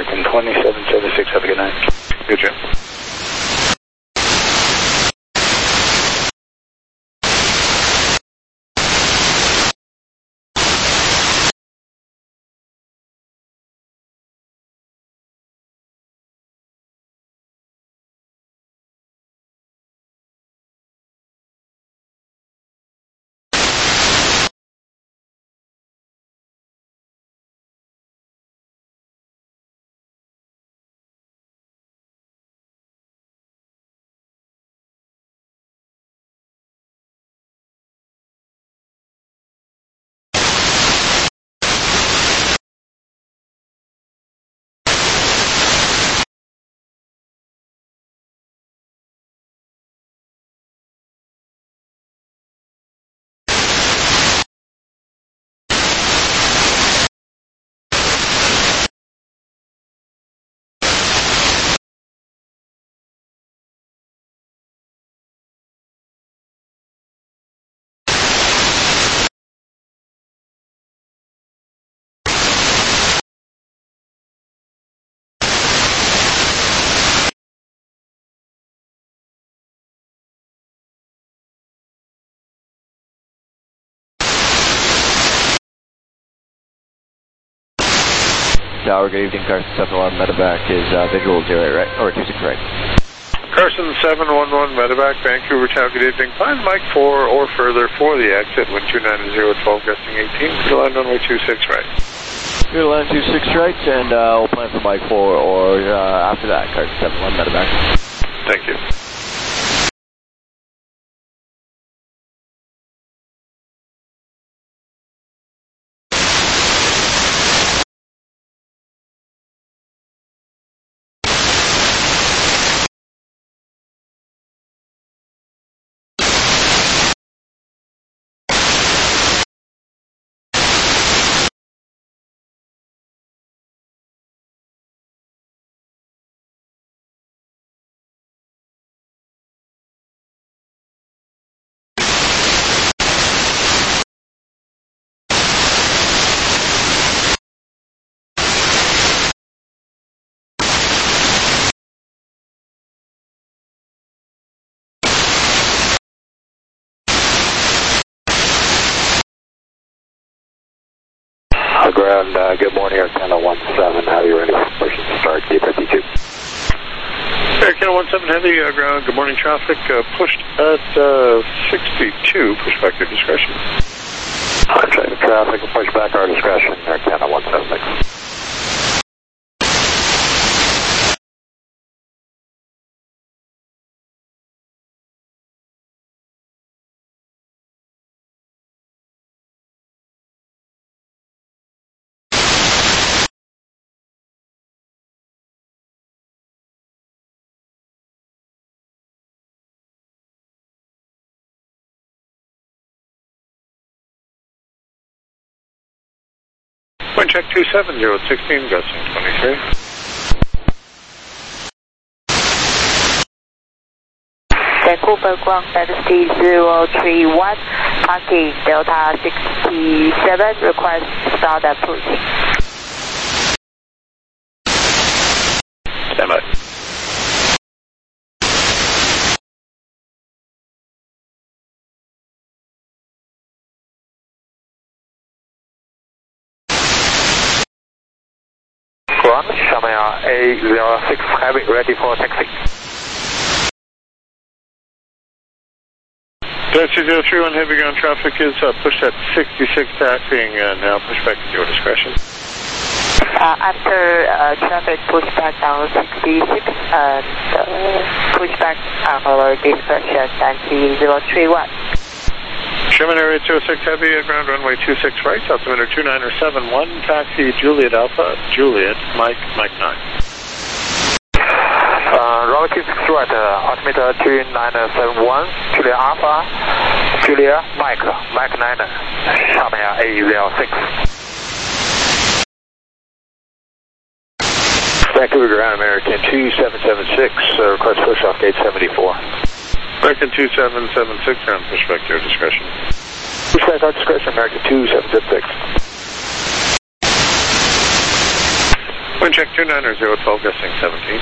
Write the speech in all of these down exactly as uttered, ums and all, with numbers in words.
American twenty-seven seventy-six, have a good night. Good, Jim. Tower, good evening, Carson seven one one, medevac is uh, visual zero eight, right? Or two six right. Carson seven one one, medevac, Vancouver Tower, good evening. Find Mike four or further for the exit, wind two nine zero twelve, gusting eighteen, clear line runway two six right. Clear line two six right, and uh, we'll plan for Mike four or uh, after that, Carson seven one one, medevac. Thank you. Ground, uh, good morning, Air Canada one seven, how are you ready for push to start, D fifty-two? Air Canada one seven Heavy, uh, ground, good morning traffic, uh, pushed at uh, sixty-two, push back your discretion. I'm checking traffic, push back our discretion, Air Canada one seven six. Wind check two seven zero one six, gusting twenty-three. Vancouver ground density zero three one, parking Delta sixty-seven, request start approaching. Stand by. Ground, Shamaya A zero six Heavy, ready for taxi. Delta zero three one Heavy, ground traffic is uh, pushed at sixty-six, taxiing, and now push back at your discretion. Uh, after uh, traffic pushback down sixty-six and uh, pushback on our discretion, Nancy zero three one. Sherman Area two oh six Heavy, ground runway two six right, altimeter two nine seven one, taxi Juliet Alpha, Juliet, Mike, Mike nine. Uh, runway two six right, uh, altimeter two nine seven one, Juliet Alpha, Juliet, Mike, Mike nine, Shamaya A zero six. Vancouver ground, American two seven seven six, uh, request push off gate seventy-four. American two seven seven six, ground push back to your discretion. Push back our discretion, American two seven seven six. Wind check two nine zero one two, gusting seventeen.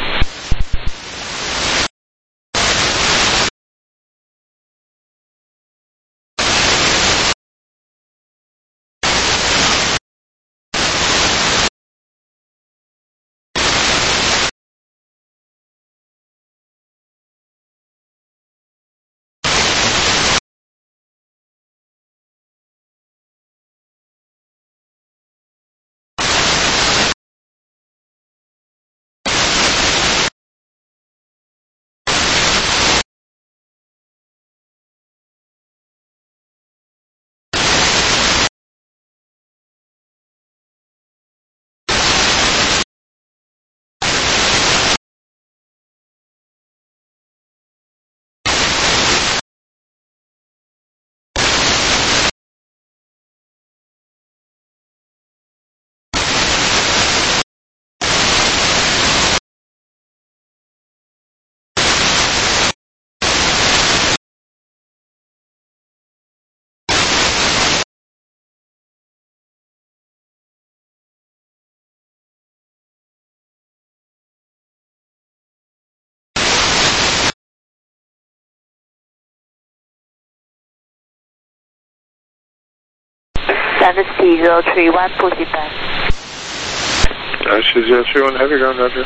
Dynasty zero three one, push it back. Dynasty zero three one, heavy ground, roger.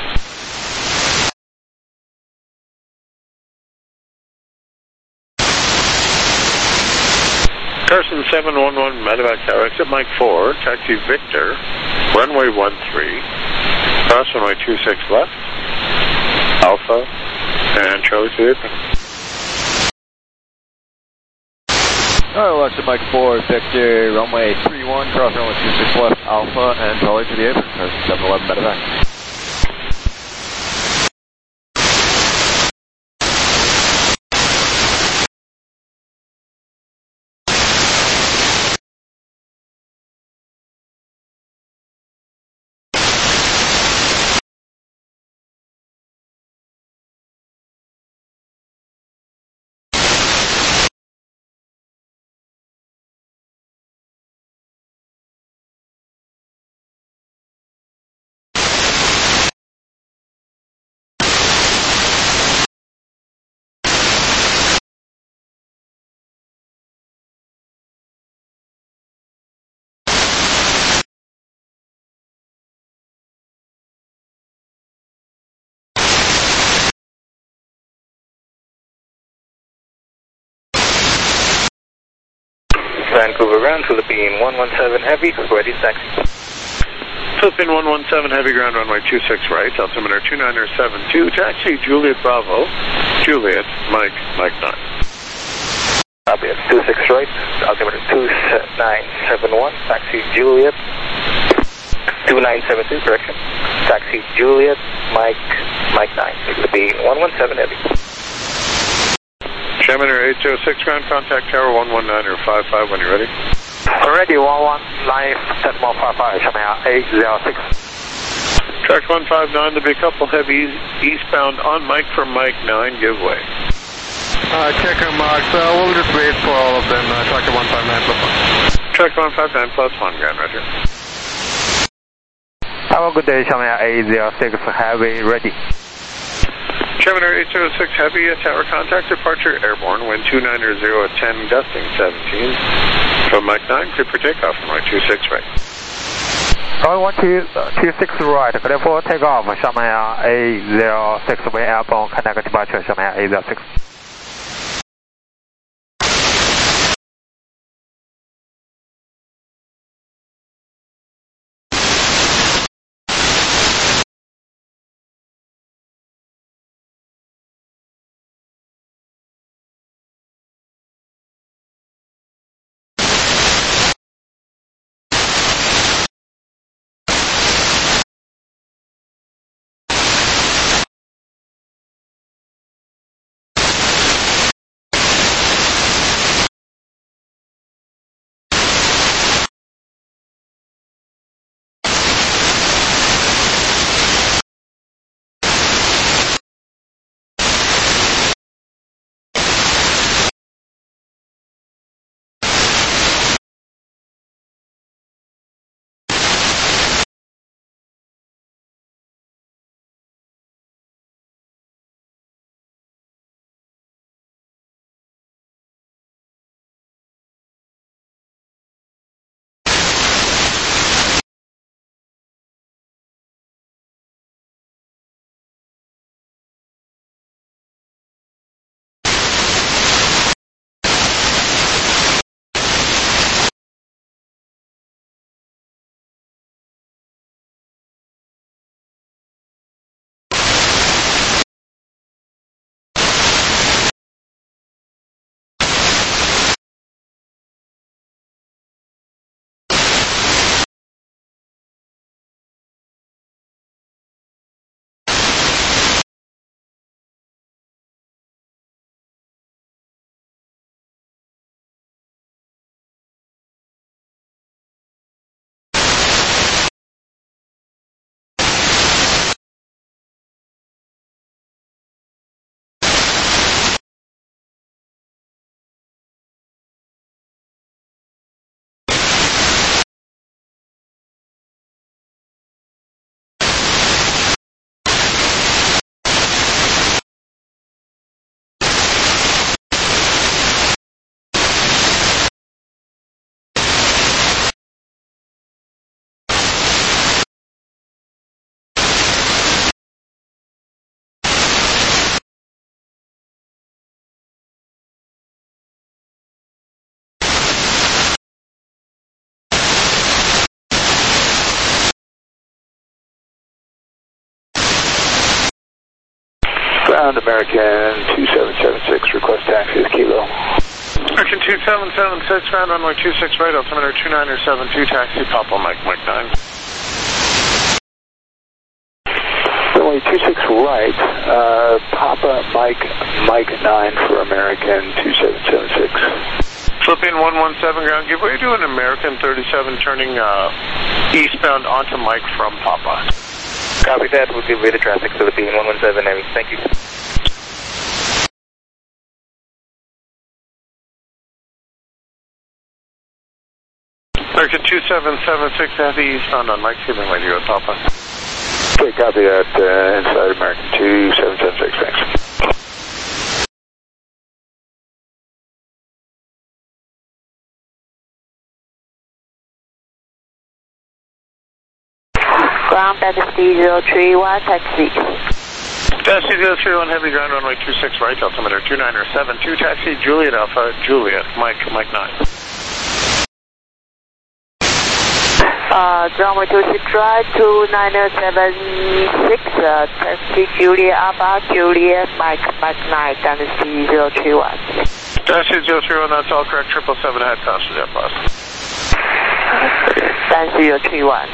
Carson seven one one, medevac tower, exit Mike four, taxi Victor, runway one three, cross runway two six left, Alpha, and Charlie to the apron. Alright, left to Mike four, Victor, runway three one, cross runway two six left, Alpha, and Charlie to the apron, Carson seven eleven, medevac. Vancouver ground, Philippine one one seven heavy, ready taxi. Philippine one one seven heavy ground, runway two six right, altimeter two nine seven two, taxi Juliet Bravo, Juliet, Mike, Mike nine. Copy it, two six right, altimeter two nine seven one, taxi Juliet, two nine seven two, correction, taxi Juliet, Mike, Mike nine, Philippine one one seven heavy. Chairman eight zero six ground, contact tower one one nine or five five when you're ready. Ready, one one nine, set more five five, Chairman eight zero six. Track one five nine, there'll be a couple heavies eastbound on Mike from Mike nine, give way. Uh, checker marks, uh, we'll just wait for all of them, uh, tracker one five nine plus one. Track one five nine plus one, Grand Roger. Have a good day, Chairman eight zero six, heavy, ready. Chairman eight zero six heavy, tower contact departure airborne, wind two nine zero ten, gusting seventeen. From Mike nine, clear for takeoff, runway two six right. Runway one two six right, clear for takeoff, Chairman eight zero six, wind airborne, connect departure, Chairman eight zero six. Ground American two seven seven six, request taxi to Kilo. American two seven seven six, ground runway two six right, altimeter two nine seven two, taxi Papa Mike Mike nine. Runway two six right, uh, Papa Mike Mike nine for American two seven seven six. Philippine one one seven, ground give way to an American thirty-seven turning uh, eastbound onto Mike from Papa. Copy that, we'll give way to traffic, Philippine one one seven, Navy. Thank you. American two seven seven six, heavy eastbound on Mike, giving way to you at Papa. Okay, copy that, uh, inside American two seven seven six, thanks. Ground Dynasty zero three one, taxi. Dynasty zero three one, heavy ground runway two six right, altimeter two nine seven two, taxi Juliet Alpha, Juliet, Mike, Mike nine. Uh, runway two six right, two nine seven six, uh, taxi Juliet Alpha, Juliet, Mike, Mike nine, Dynasty zero three one. Dynasty zero three one, that's all correct, triple seven ahead, passenger jet bus. Dynasty zero three one.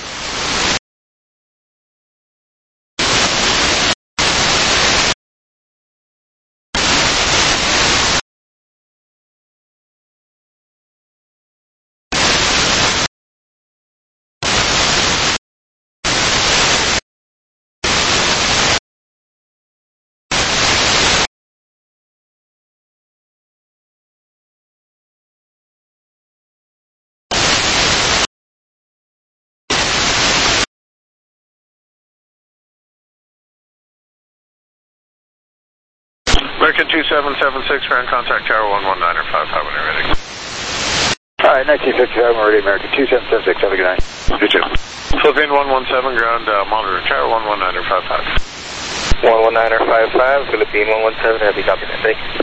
American two seven seven six, ground contact tower one one nine five five when you're ready. Alright, nineteen fifty-five, I'm ready, American two seven seven six, have a good night. You too. Philippine one one seven, ground uh, monitor tower one one nine five five. one one nine five five, Philippine one one seven, heavy copy that, thank you.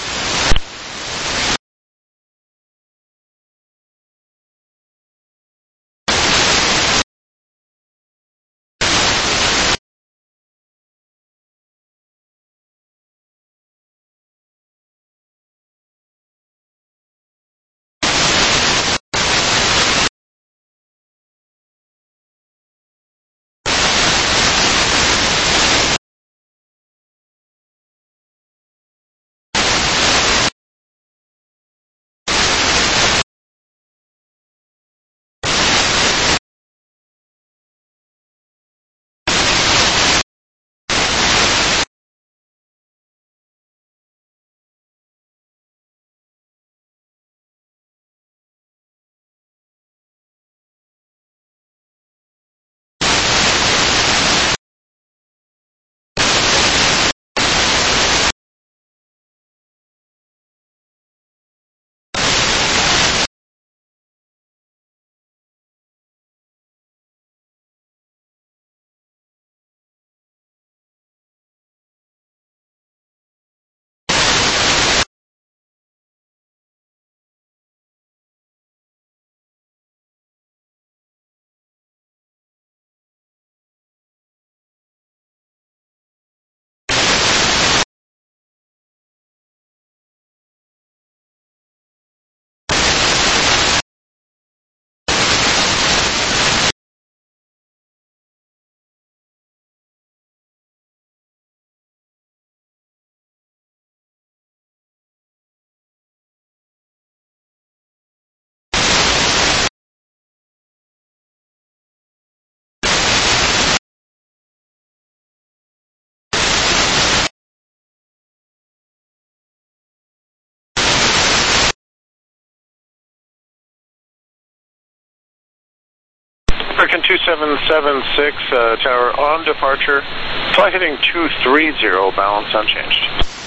American two seven seven six, uh, tower on departure, flight heading two three zero, balance unchanged.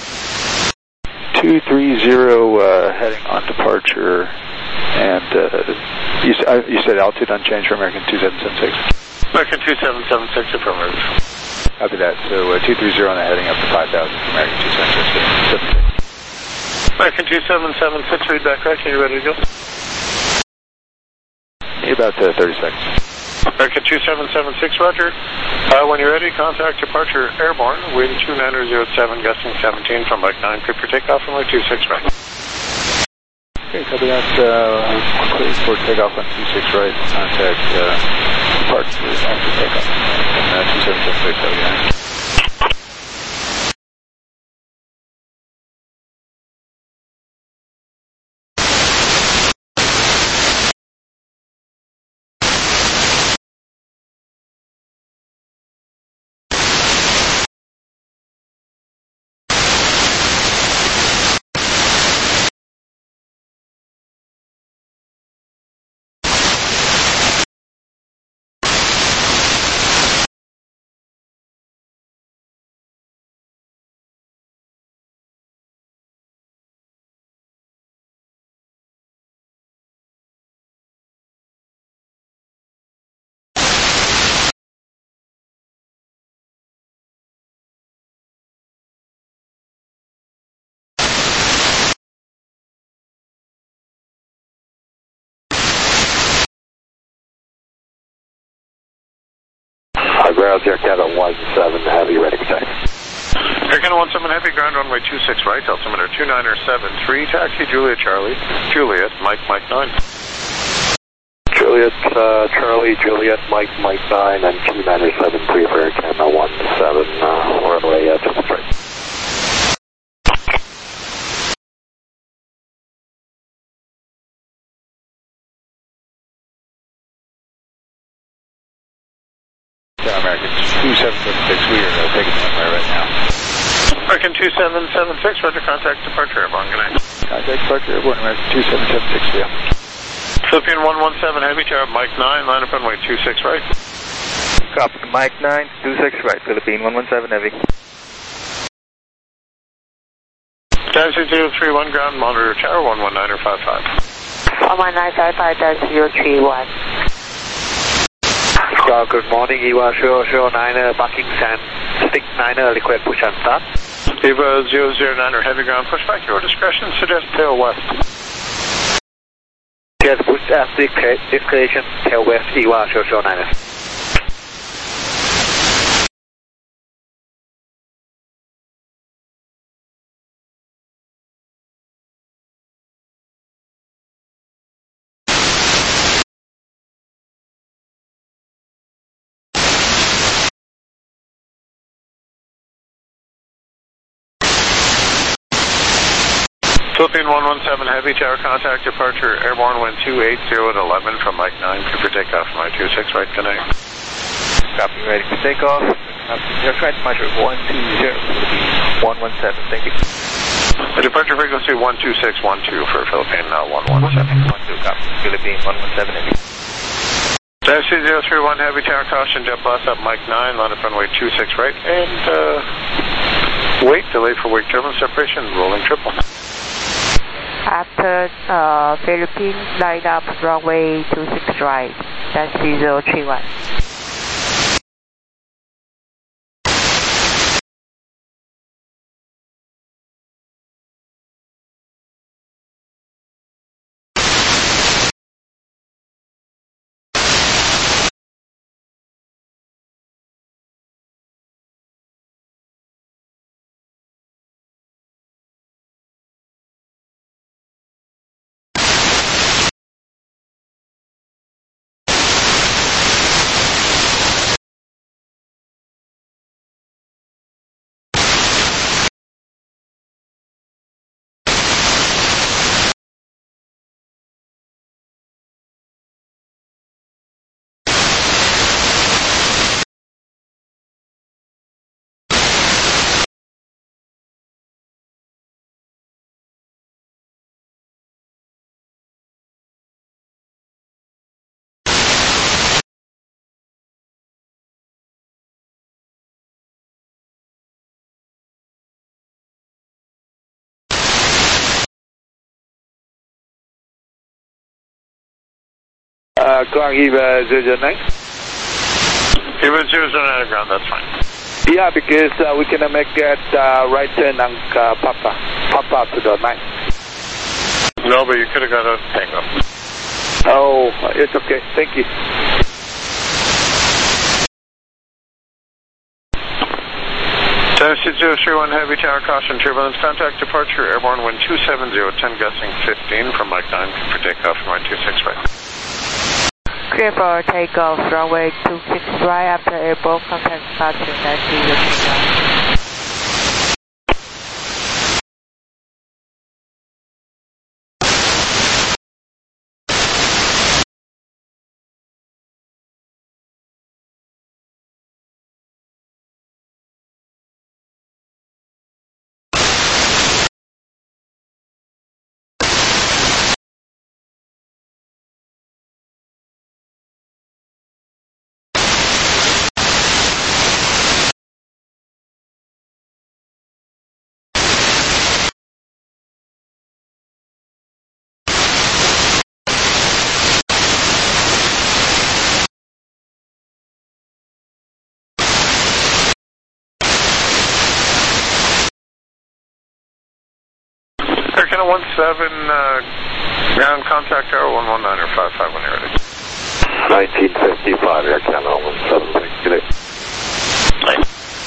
two three zero, uh, heading on departure, and uh, you, uh, you said altitude unchanged for American two seven seven six? American two seven seven six, affirmative. Copy that, so uh, two three zero on the heading up to five thousand for American two seven seven six. American two seven seven six, read back right, are you ready to go? About uh, thirty seconds. American two seven seven six, roger. Uh, when you're ready, contact departure airborne, wind two nine zero seven, gusting seventeen from Mike nine, clear for takeoff from Mike two six right. Okay, copy that. Uh, clear for takeoff on two six right. Contact uh, departure after takeoff. And uh, two seven seven six, copy that. Ground Sierra Canada one seven Heavy, ready for taxi. Air Canada one seven Heavy, ground runway two six right, altimeter two nine seven three, taxi Juliet Charlie, Juliet, Mike, Mike nine. Juliet, uh, Charlie, Juliet, Mike, Mike nine, and two nine seven three for Air Canada one seven, uh, runway uh, two six right. American two seven seven six, we are uh, taking runway right now. American two seven seven six, roger, contact departure airborne, good night. Contact departure airborne, American two seven seven six, yeah. Philippine one one seven Heavy, tower Mike nine, line up runway two six right. Copy, Mike nine, two six right, Philippine one one seven Heavy. Taxi zero three one, ground monitor tower one one nine five five. one one nine five five, zero three one. Uh, good morning, E V A zero zero nine, uh, Bucking Sand, stick nine, uh, request push and start. E V A zero zero nine, heavy ground pushback, your discretion, suggest tail west. Yes, push uh, stick discretion, tail west, E V A zero zero nine. Philippine one one seven Heavy, tower contact departure airborne, wind two eight zero at eleven from Mike nine, clear for takeoff from Mike two six right, connect. Copy, ready for takeoff. Your flight departure one two zero, one one seven, thank you. The departure frequency one two six one two for Philippine uh, one one seven. one two, copy, Philippine one one seven Heavy. Taxi zero three one Heavy, tower caution, jet blast up Mike nine, line up runway two six right, and uh, wait, delay for wake turbine separation, rolling triple. After uh, Philippines, line up runway two six right, taxi zero three one. Uh, ground E V A zero zero nine. E V A zero zero nine ground, that's fine. Yeah, because uh, we cannot make that uh, right turn and uh, pop up, pop up to the nine. No, but you could have got a tango. Oh, it's okay. Thank you. Dynasty zero three one Heavy Tower, caution turbulence, contact departure, airborne wind two seven zero, ten gusting fifteen from Mike nine for takeoff from runway two six right. Clear for takeoff, runway two six right after airborne contact departure, Dynasty zero three one. Air Canada one seven, uh, ground contact tower one one nine or five five when you're ready. nineteen fifty-five, Air Canada one seven, thank you. Nice.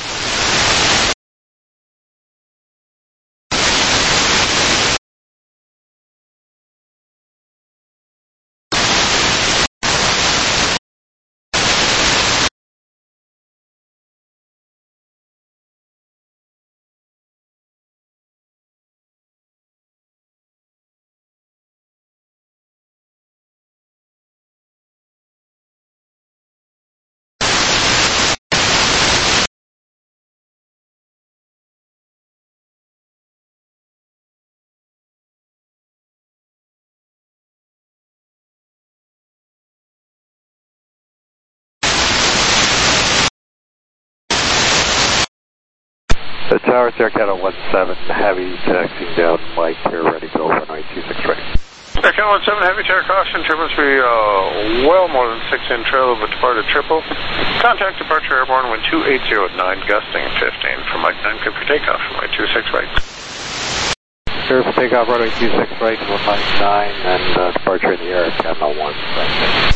The tower, Air Canada one seven, Heavy, taxiing down, Mike here, ready to go, runway two six right. Air Canada one seven, Heavy Tower, caution, turbulence be uh, well more than six in trail of a departed triple. Contact departure airborne wind two eight zero at nine, gusting fifteen from Mike nine, good for takeoff, runway two six right. Clear for takeoff, runway two six right, one Mike nine, and uh, departure in the air, Air Canada one right.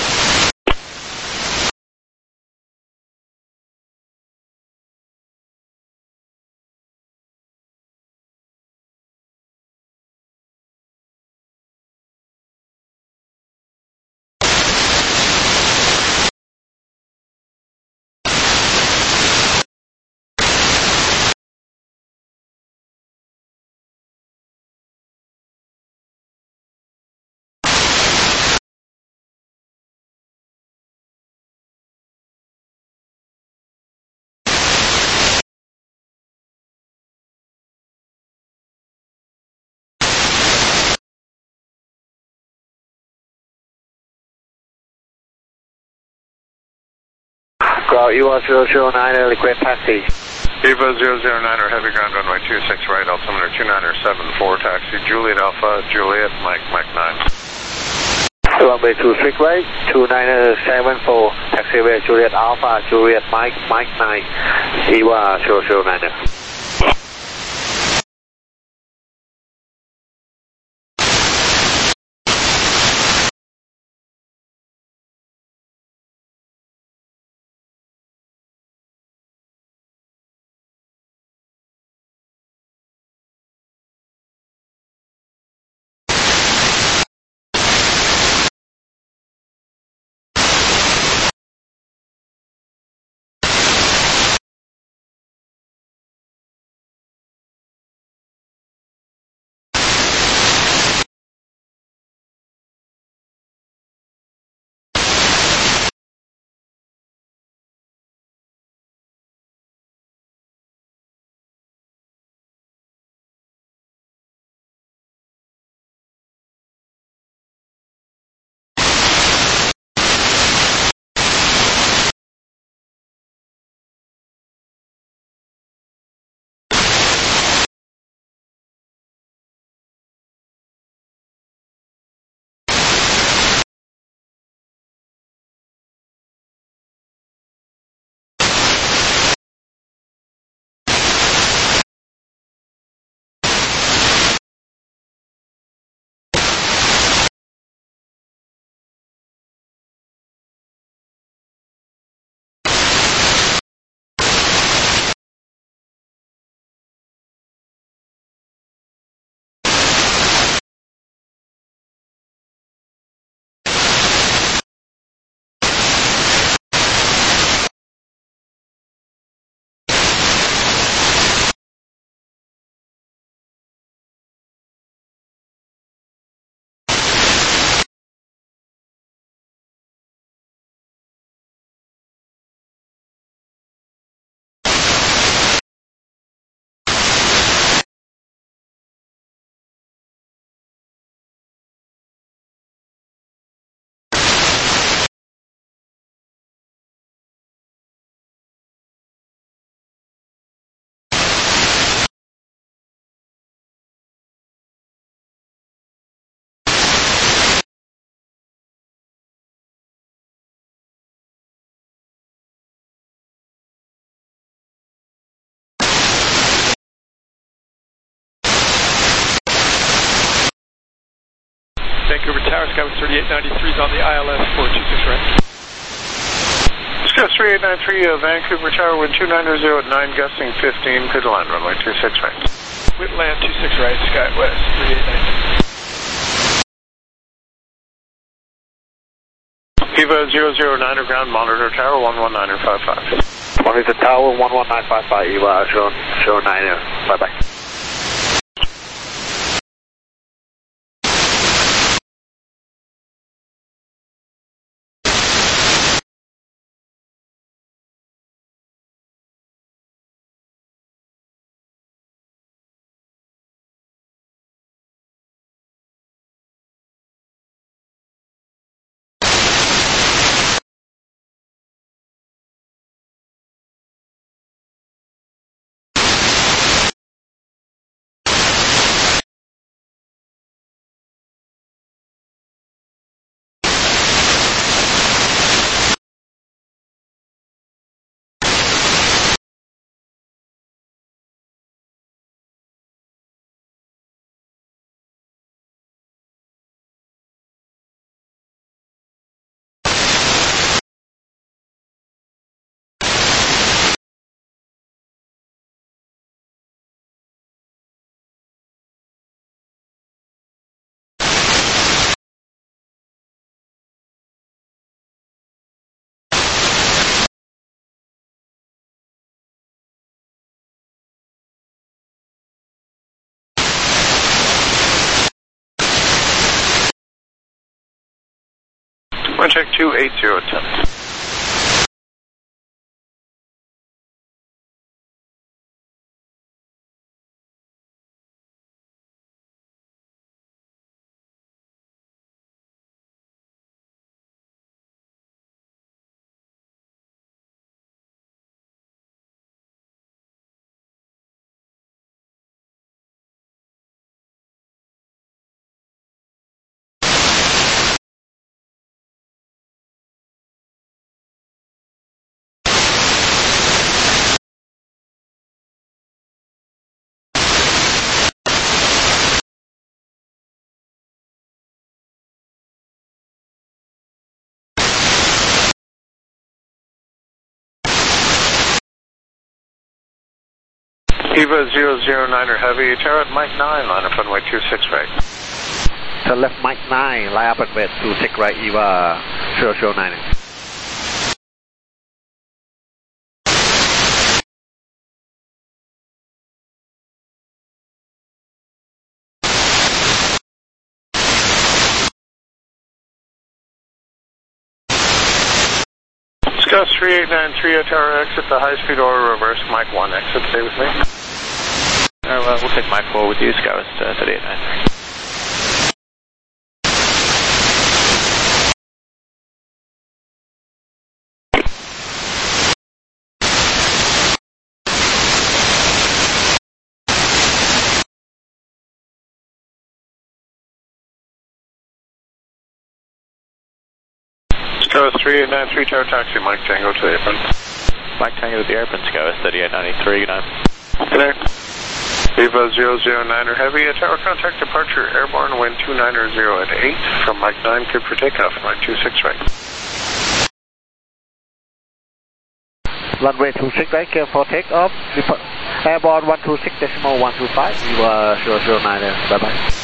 Ground E V A zero zero nine, request taxi. E V A zero zero nine or heavy ground runway two six right, altimeter two nine seven four, taxi Juliet Alpha, Juliet, Mike, Mike nine. Runway two six right, two nine seven four, taxiway Juliet Alpha, Juliet Mike, Mike nine, E V A zero zero nine. Tower, Skywest thirty-eight ninety-three is on the I L S four two six right. Skywest thirty-eight ninety-three, uh, Vancouver Tower, wind two nine zero at nine, gusting fifteen, clear to land, runway two six right. Wind land two six right, Skywest thirty-eight ninety-three. Eva zero zero nine, ground monitor tower, one one nine five five. Monitor Tower, one one nine five five, Eva zero nine, bye-bye. Wind check two eight zero ten. Eva zero zero nine heavy, tower at Mike nine, line up runway two six right. Turn left Mike nine, line up runway two six right, Eva zero zero nine. Skywest three eight nine three, uh, tower exit the high speed or reverse, Mike one exit, stay with me. Alright, well, we'll take Mike four with you, Skywest uh, thirty-eight ninety-three. Skywest three eight nine three, tower taxi, Mike Tango to the apron. Mike Tango with the airplane, Skywest thirty-eight ninety-three, good night. Good night. Eva zero zero nine heavy, uh, tower contact departure, airborne, wind two nine zero at eight, from Mike nine, good for takeoff, Mike two six right. Runway two six right, clear for takeoff. Airborne one two six decimal one two five, Eva zero zero nine, bye-bye.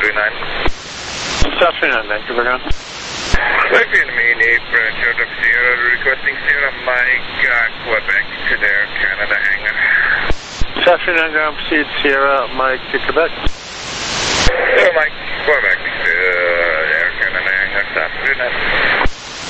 three nine. South three nine, Vancouver ground. Looking to me, Nate, Church of Sierra, requesting Sierra Mike, uh, Quebec to their Canada hangar. South three nine ground, proceed Sierra Mike to Quebec. Sierra Mike, Quebec to their Canada hangar, South three nine.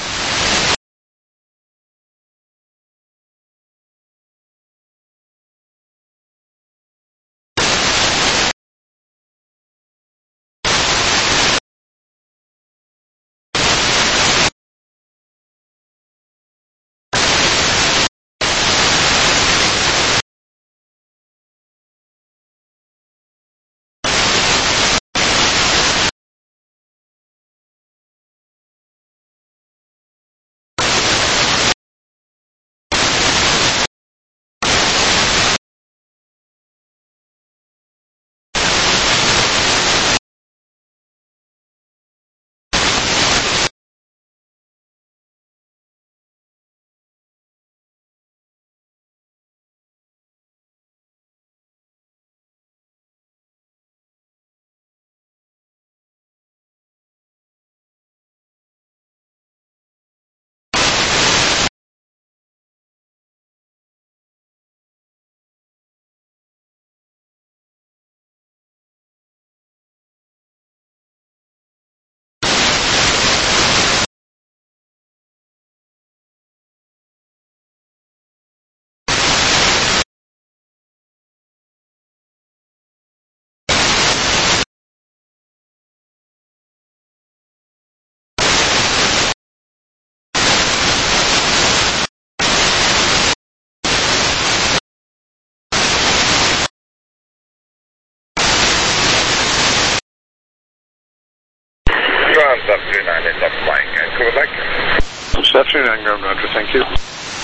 South three nine is up flying, and Quebec. South three nine ground, Roger, thank you.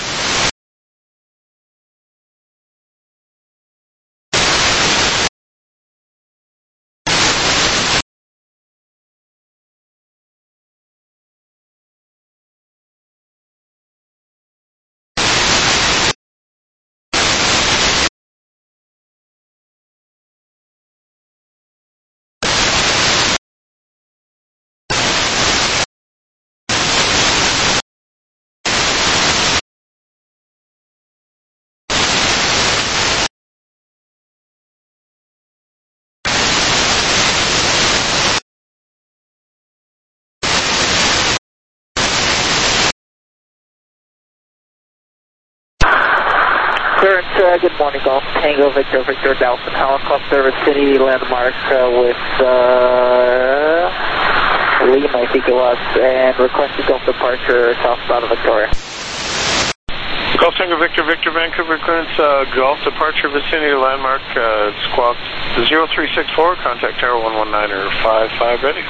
Clearance, uh, good morning, Golf Tango, Victor, Victor, Dalton, Helicopter, City, landmark uh, with uh, Lima, I think it was, and requested Gulf departure southbound of Victoria. Golf Tango, Victor, Victor, Vancouver, clearance, uh, Golf departure, vicinity, landmark, uh, squawk zero three six four, contact tower one one nine or five five, ready.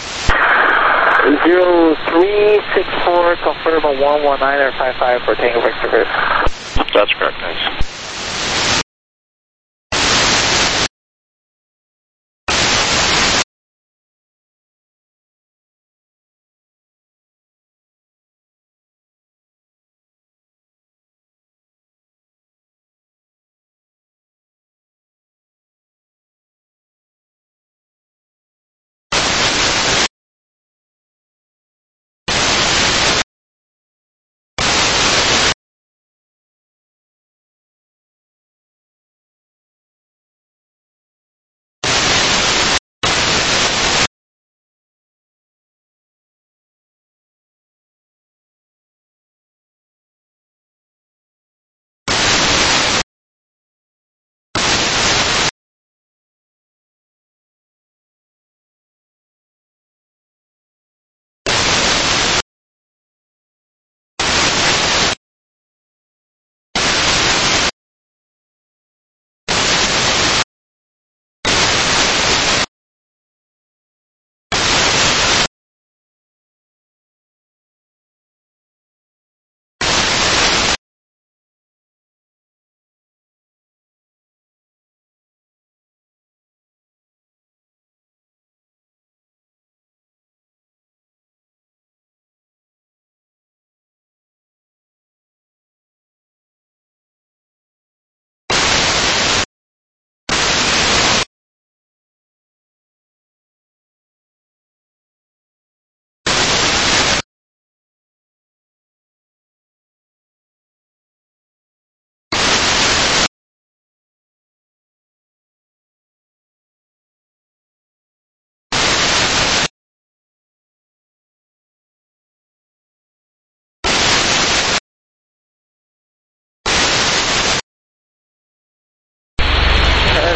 zero three six four, confirm a one one nine or five five for Tango, Victor. That's correct, thanks.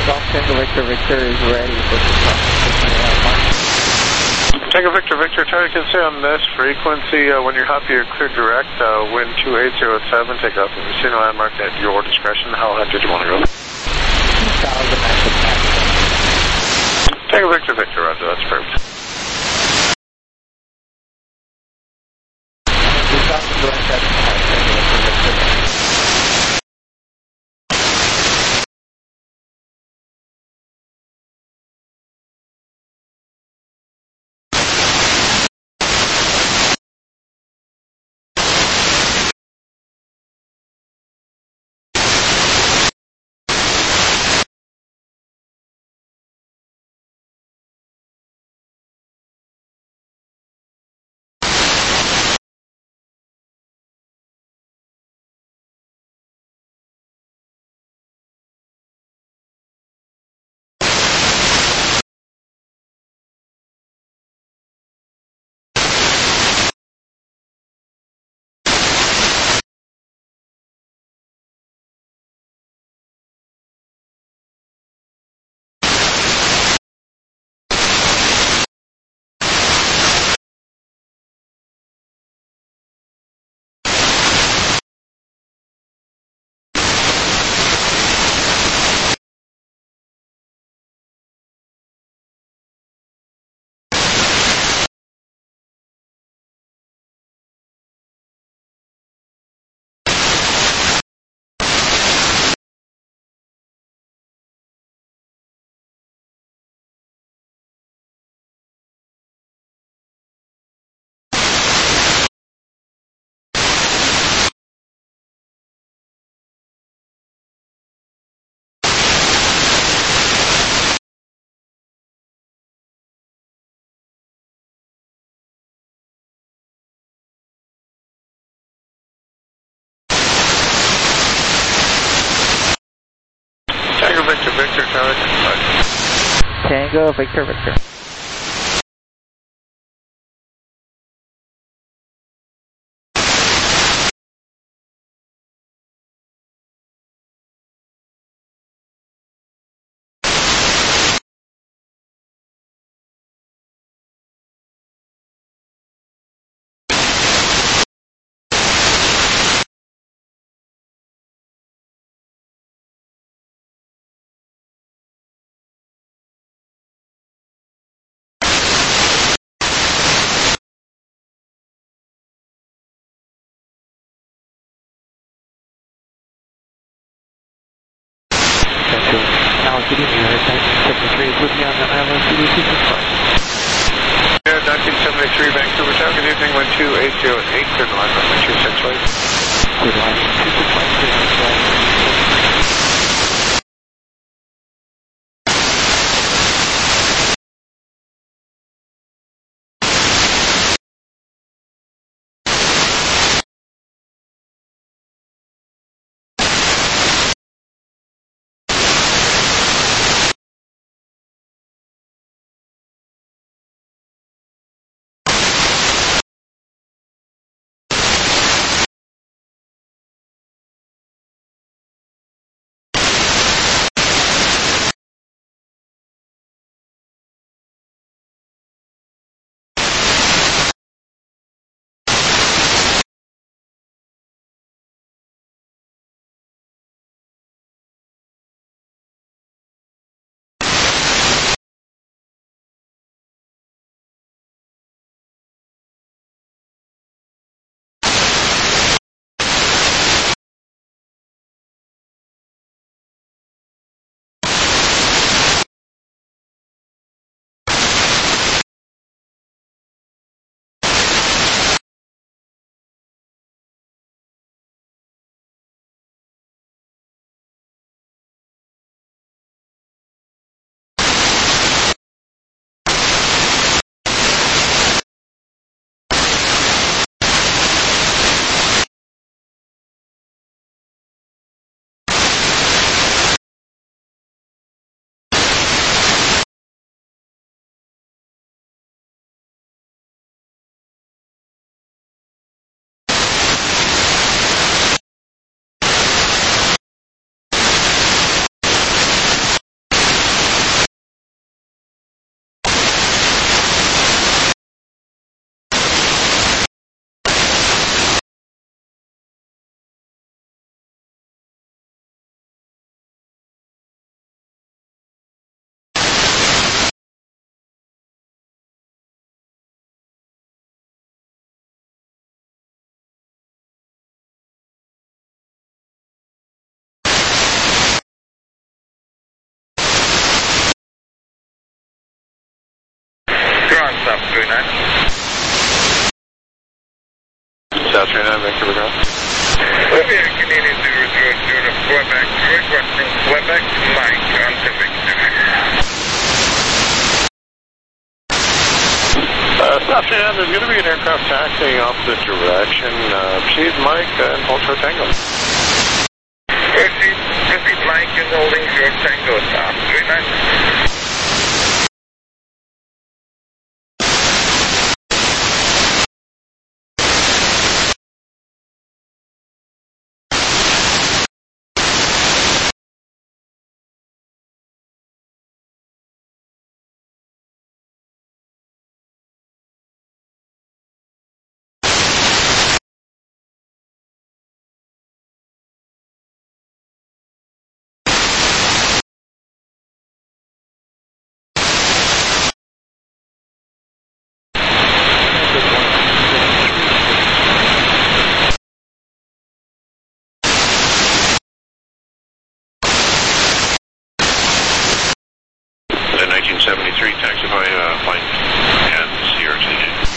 Golf Tango Victor Victor is ready for takeoff. Tango Victor Victor, Charlie can say on this frequency, uh, when you're happy you're clear direct, uh, wind two eight zero seven, take off from the Casino landmark at your discretion. How high did you want to go? two thousand active taxi. Tango Victor Victor, roger, that's perfect. two thousand direct active taxi, Tango Victor Victor. Tango Victor Victor, Charlie can say. Tango Victor Victor. Now, good evening, nineteen seventy-three is with me on the island C D C six. Yeah, nineteen seventy-three, Vancouver Town, good evening, wind two eight zero eight, clear the line from wind two six right. Clear the line, two six five, clear the line. South three nine. South three nine, Vancouver Ground. Olivia, Canadian zero zero zero to Quebec, requesting Quebec, Mike, on to Victor. Uh, South three nine, there's going to be an aircraft taxiing opposite direction. Uh, proceed Mike and hold short tango. Proceed, proceed Mike and holding short tango, South three nine. nineteen seventy-three, taxify uh, flight and Sierra T J.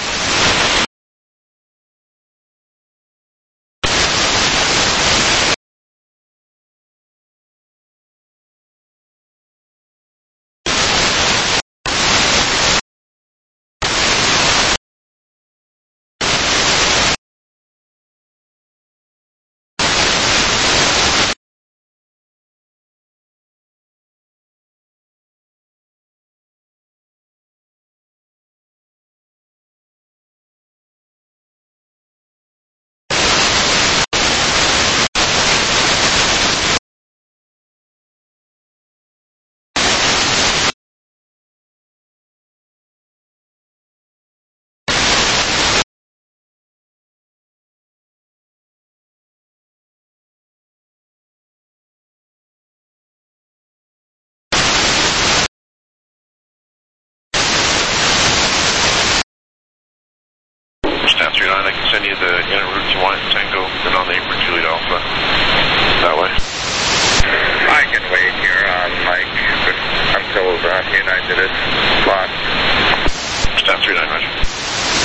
South three nine, I can send you the inner route you want, Tango, and on the apron, Juliet Alpha, that way. I can wait here on Mike until uh, United is lost. South three nine, Roger.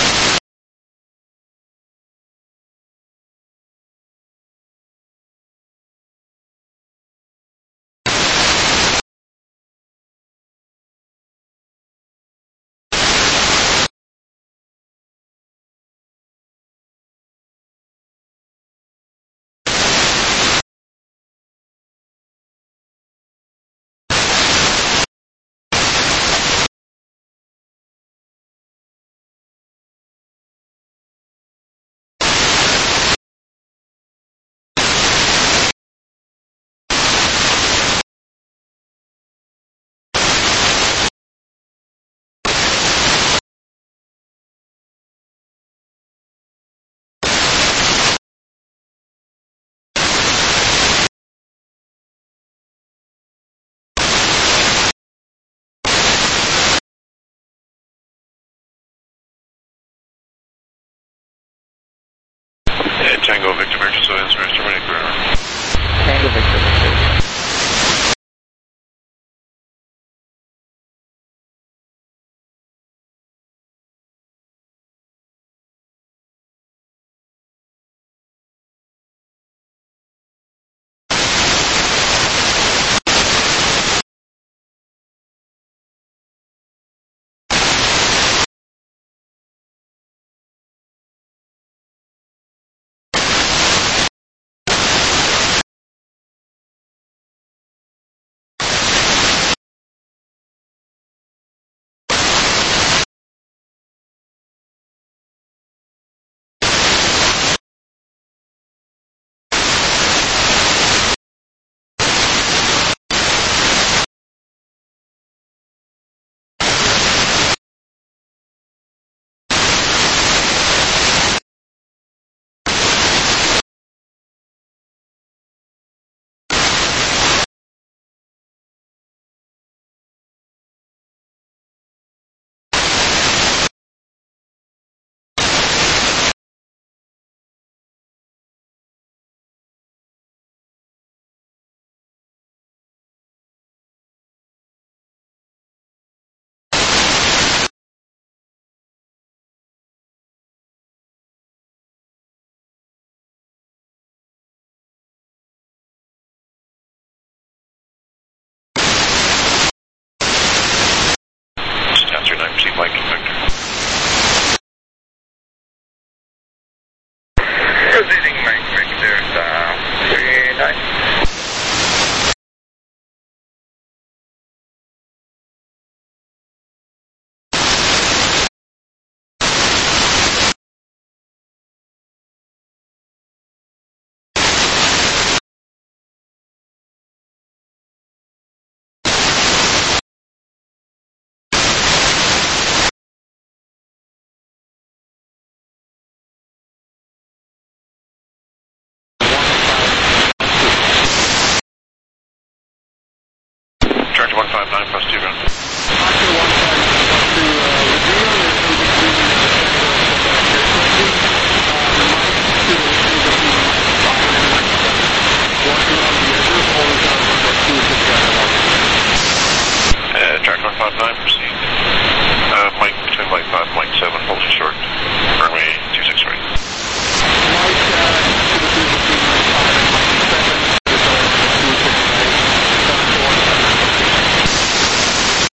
Tango Victor Victor, so answer Mister Minute. Tango Victor. five nine plus two ground. Oscar one five nine plus two, uh, Regina, we're in between the Tango and Quebec Air twenty. Uh, Mike to the receiver between Mike five and Mike seven. Watching on the edges, always on number two six right along. Uh, track one five nine, proceed. Uh, Mike between Mike five and Mike seven, holding short. Runway two six right. Mike, uh, to the receiver between Mike five and Mike seven. It's on number two six right. Down to one five nine plus two.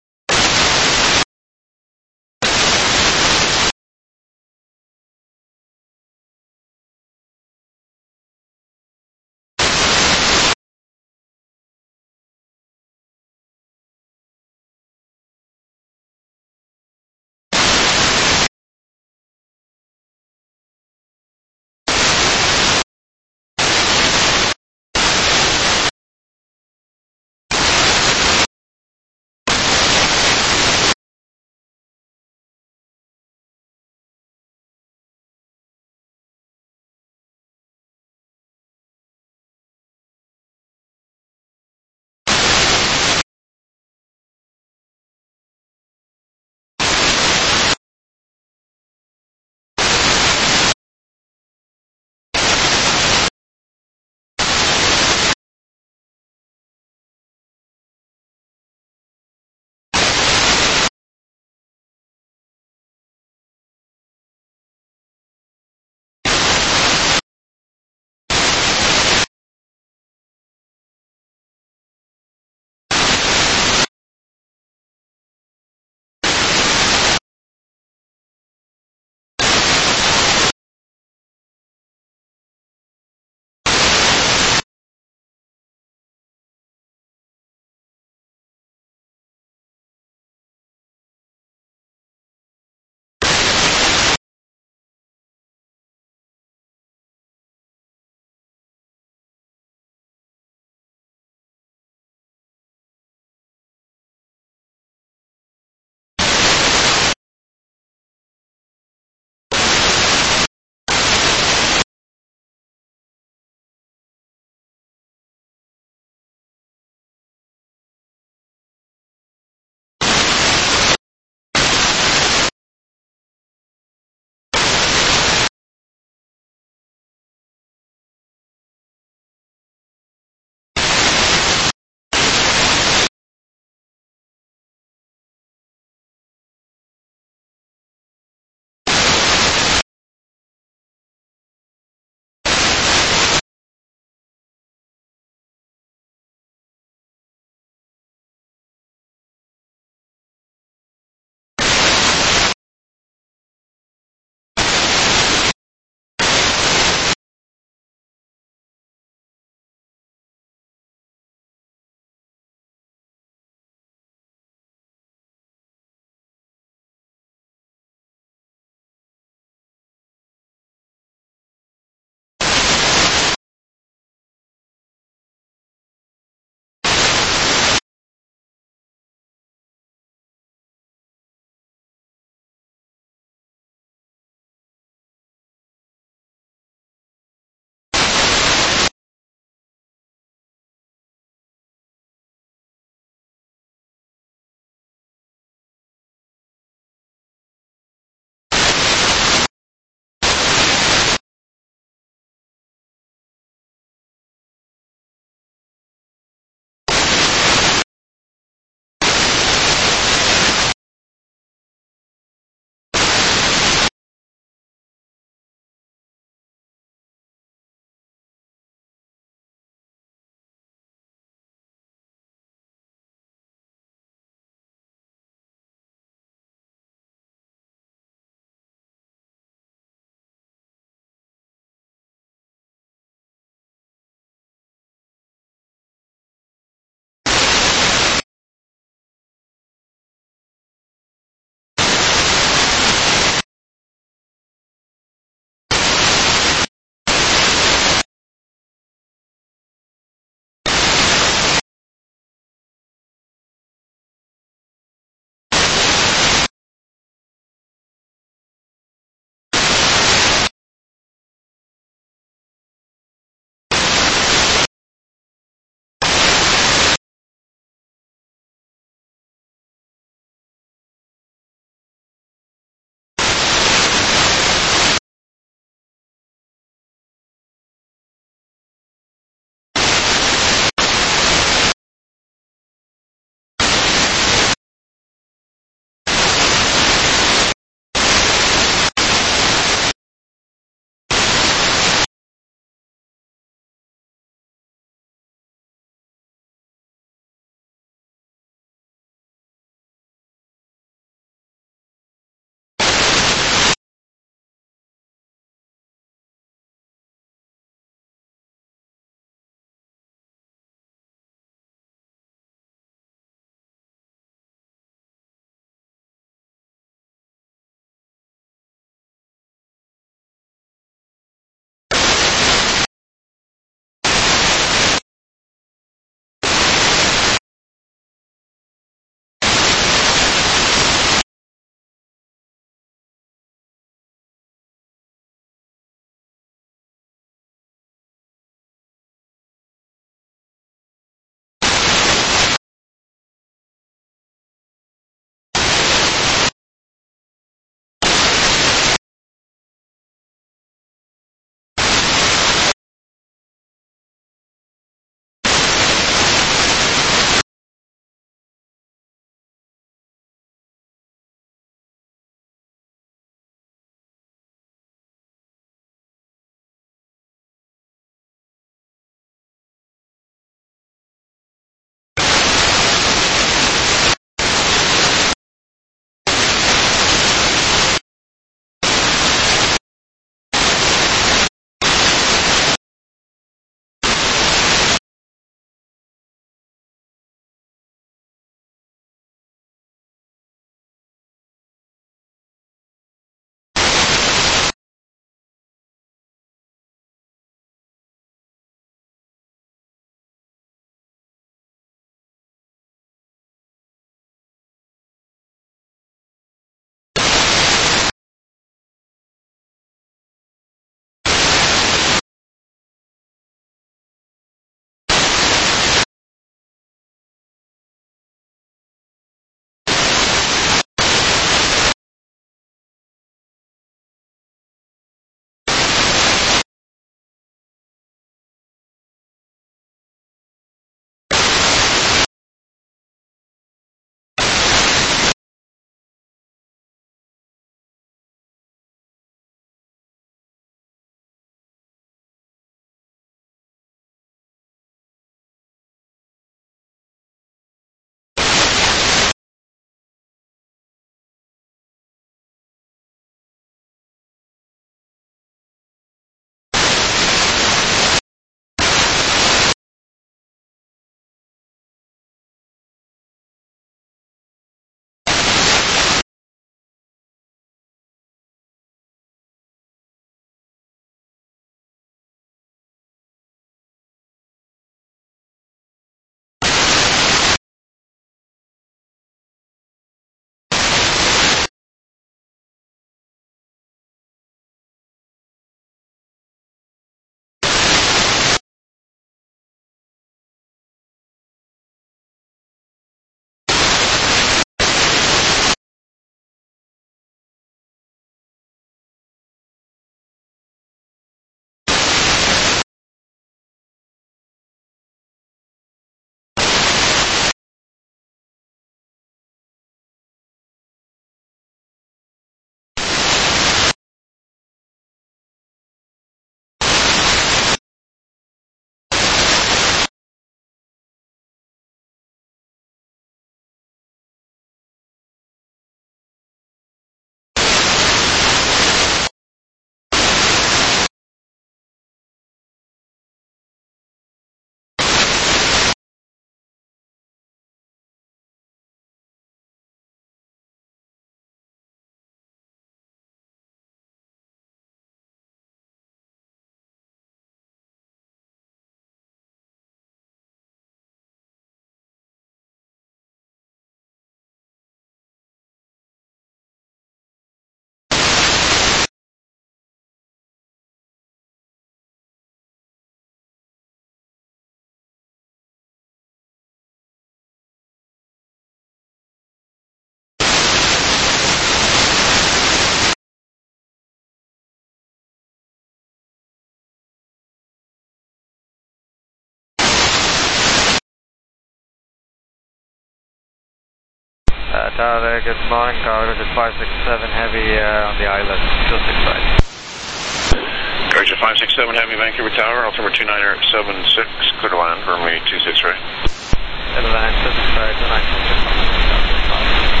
Uh, Tower, good morning, Coverage five six seven Heavy uh, on the island, two six right. Coverage five six seven Heavy, Vancouver Tower, altimeter two nine seven six, clear to land, runway two six right. Clear to land, two six right, two nine seven six.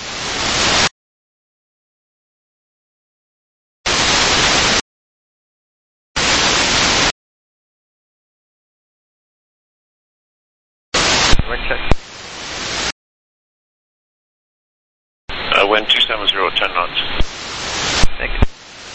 Wind check. Uh, wind two seven zero, ten knots. Thank you.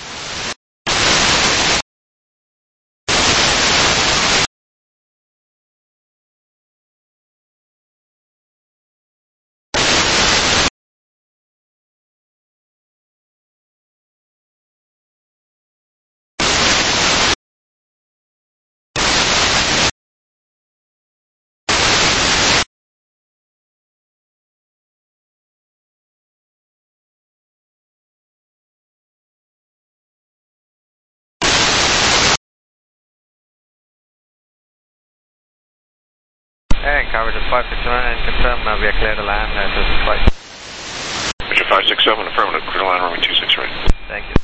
And Coverage five six seven and confirm uh, we are clear to land at two six right. Coverage five six seven, affirmative, clear to land, runway two six right. Thank you.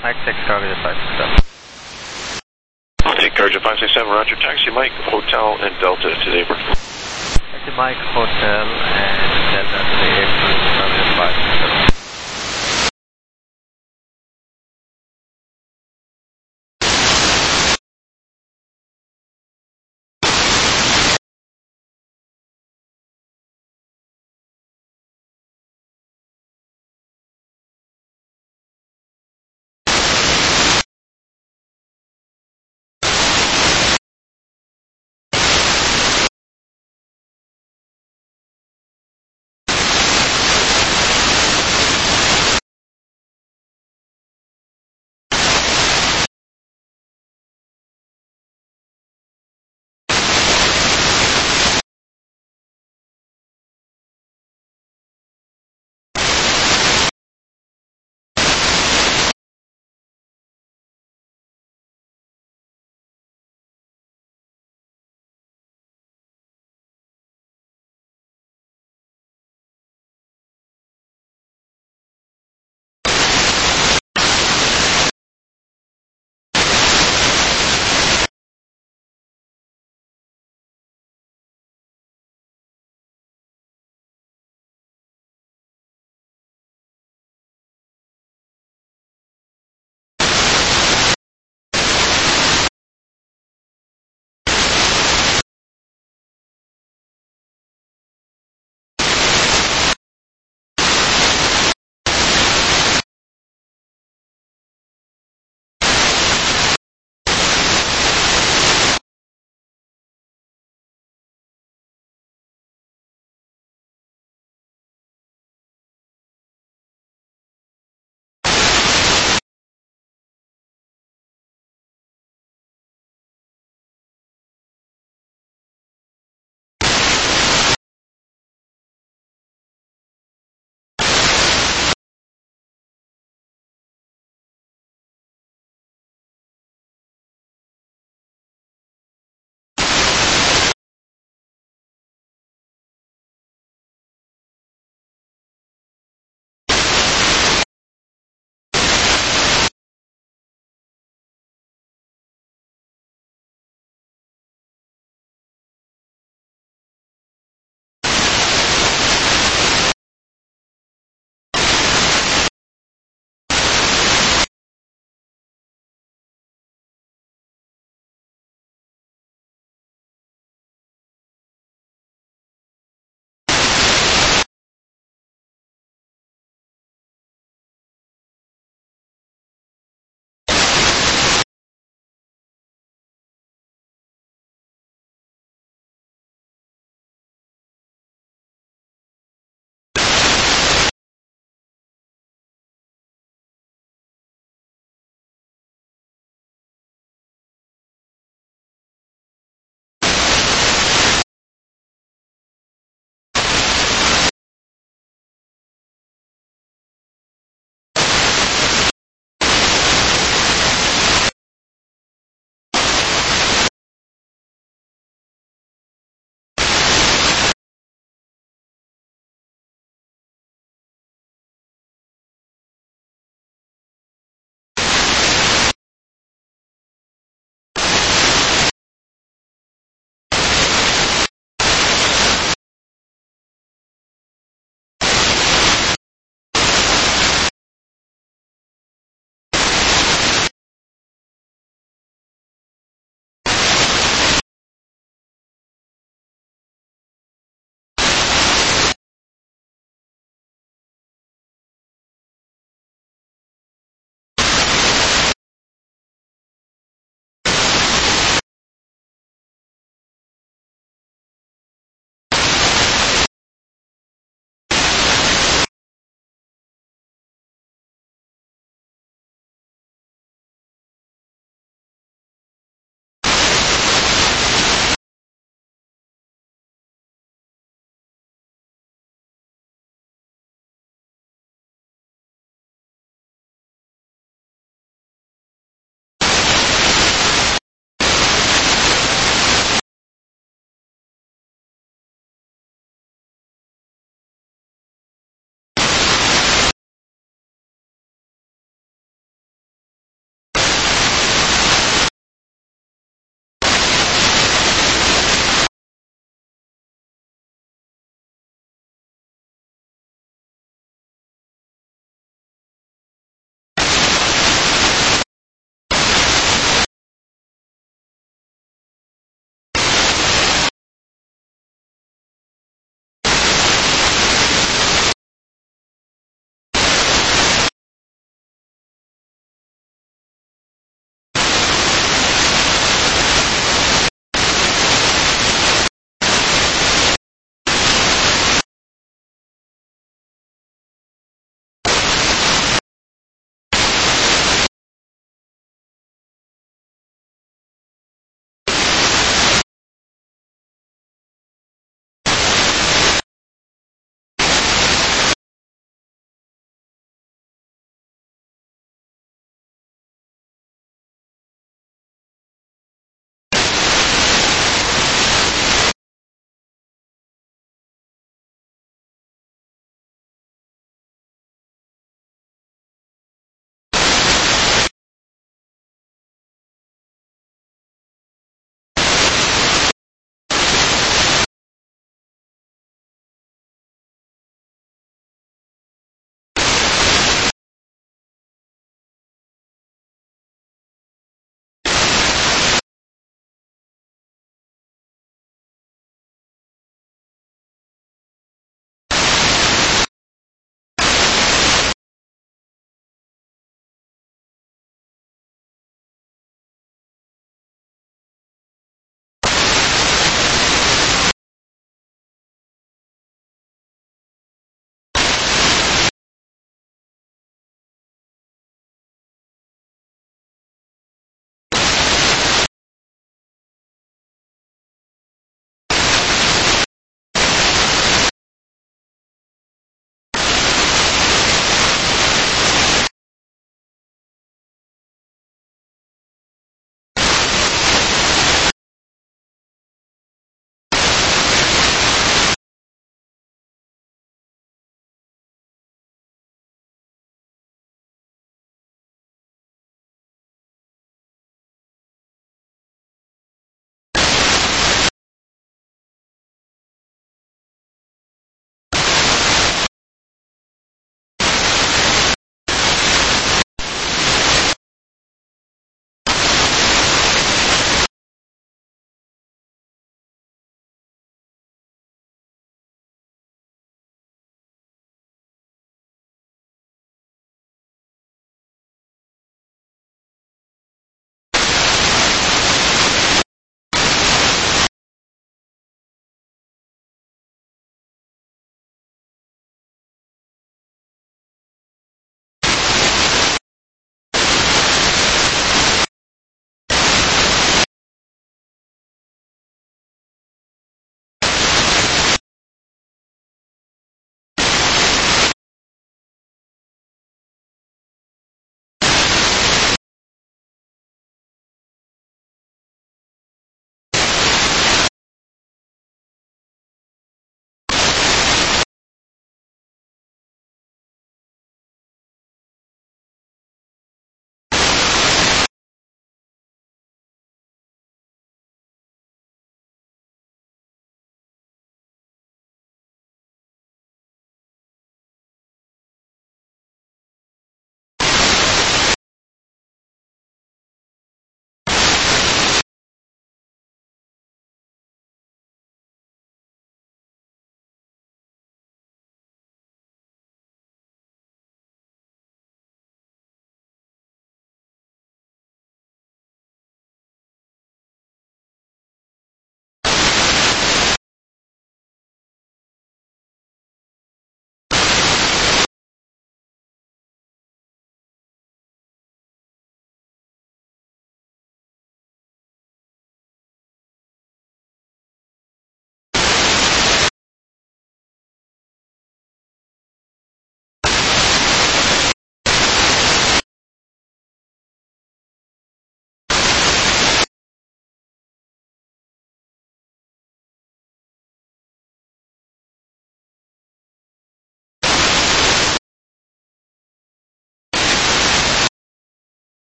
Mike six, Cargo five six seven. Take Cargo five six seven, Roger. Taxi Mike, Hotel and Delta to Neighbor. Taxi Mike, Hotel and Delta to the April, Cargo five six seven.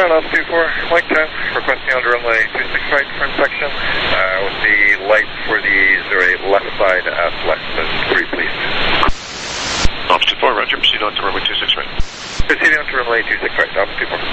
Seven altitude four, Mike ten, requesting on runway two six right for inspection, uh, with the light for the zero eight left side at less than three, please. Altitude four, roger, proceed on to runway two six right. Proceeding on to runway two six right, altitude four.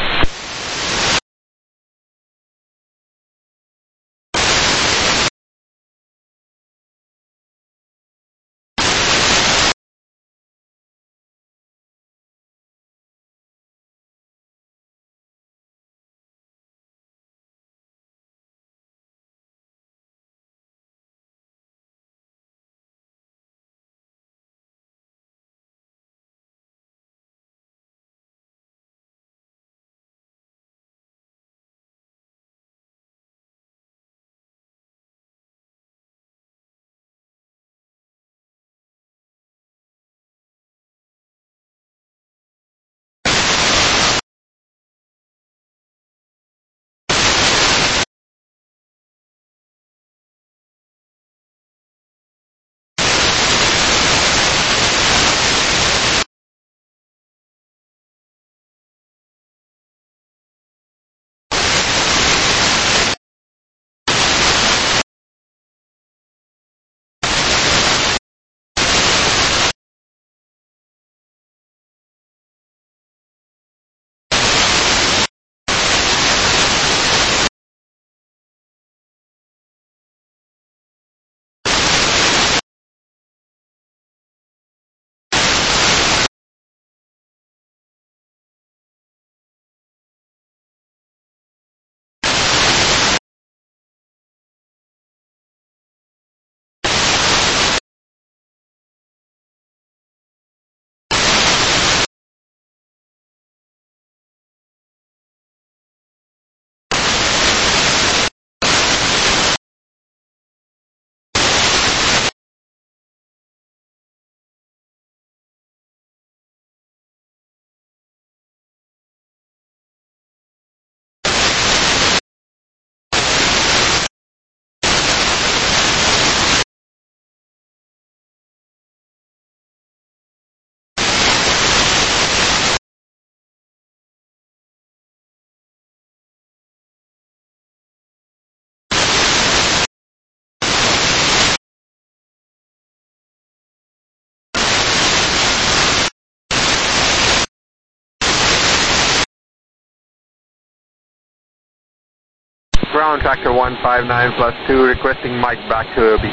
Ground tractor one five nine plus two, requesting Mike back to O B.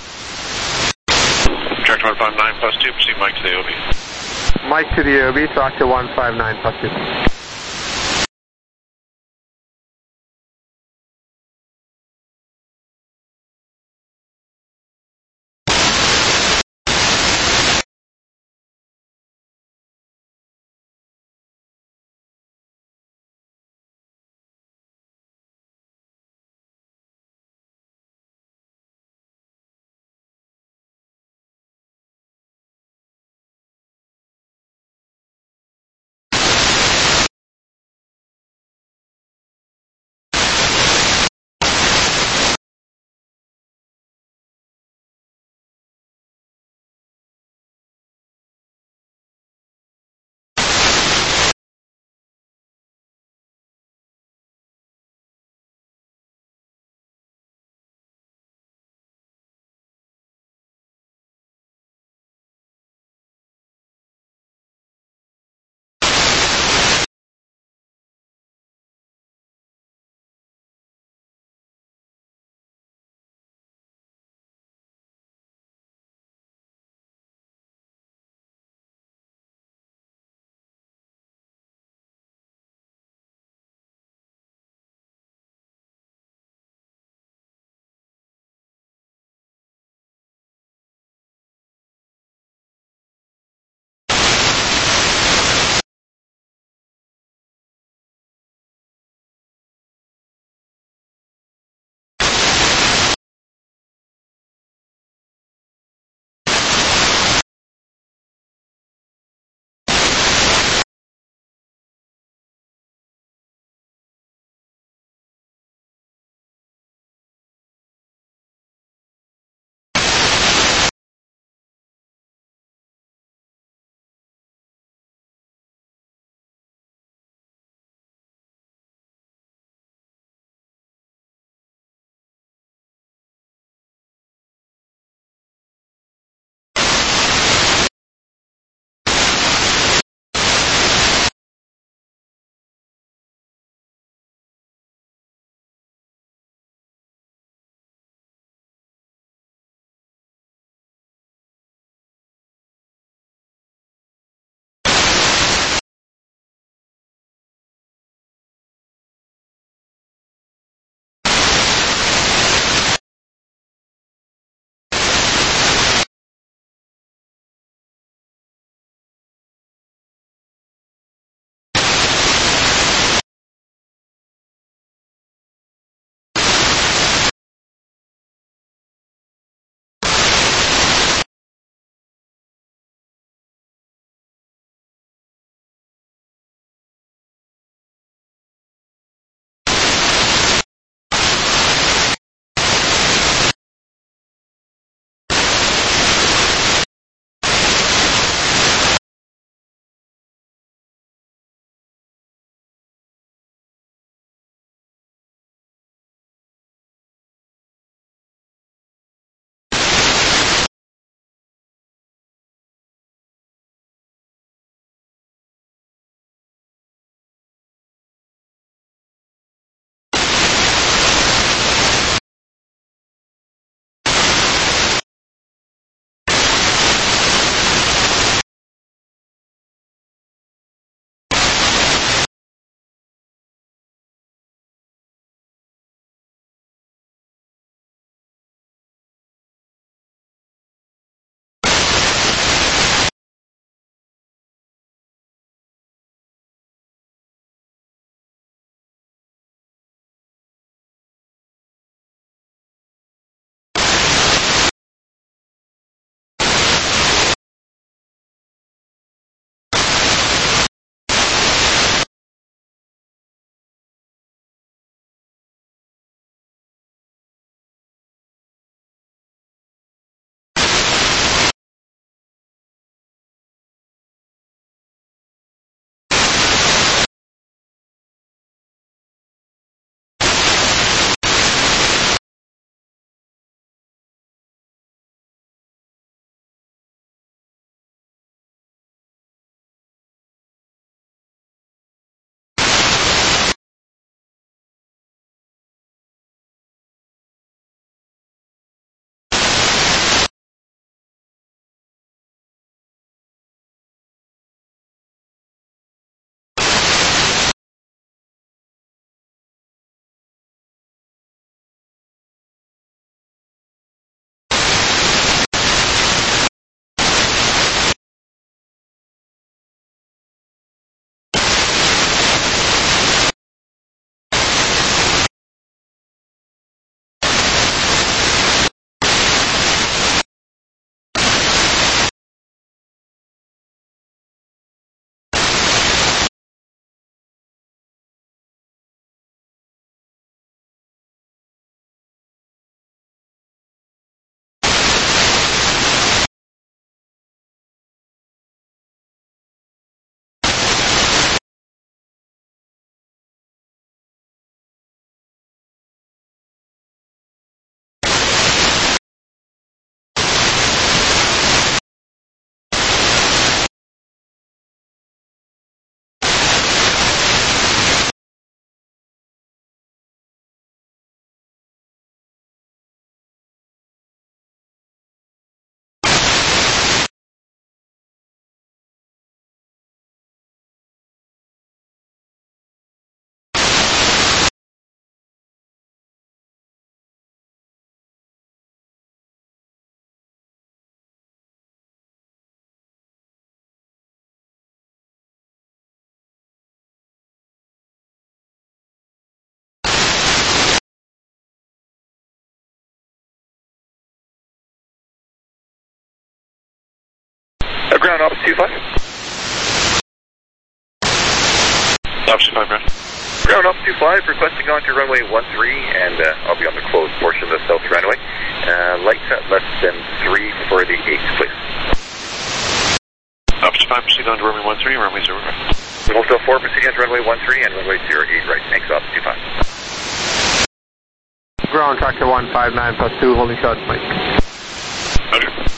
Tractor one five nine plus two, proceed Mike to the O B. Mike to the O B, tractor one five nine plus two. Ground office two five. Officer five, ground. Ground office two five, requesting onto runway one three, and uh, I'll be on the closed portion of the south runway. Uh, lights at less than three for the eight, please. Officer five, proceed on to runway one three, runway zero right. Hotel four, proceeding onto runway one three and runway zero eight right. Thanks, office two five. Ground tractor one five nine plus two, holding short, Mike. Roger.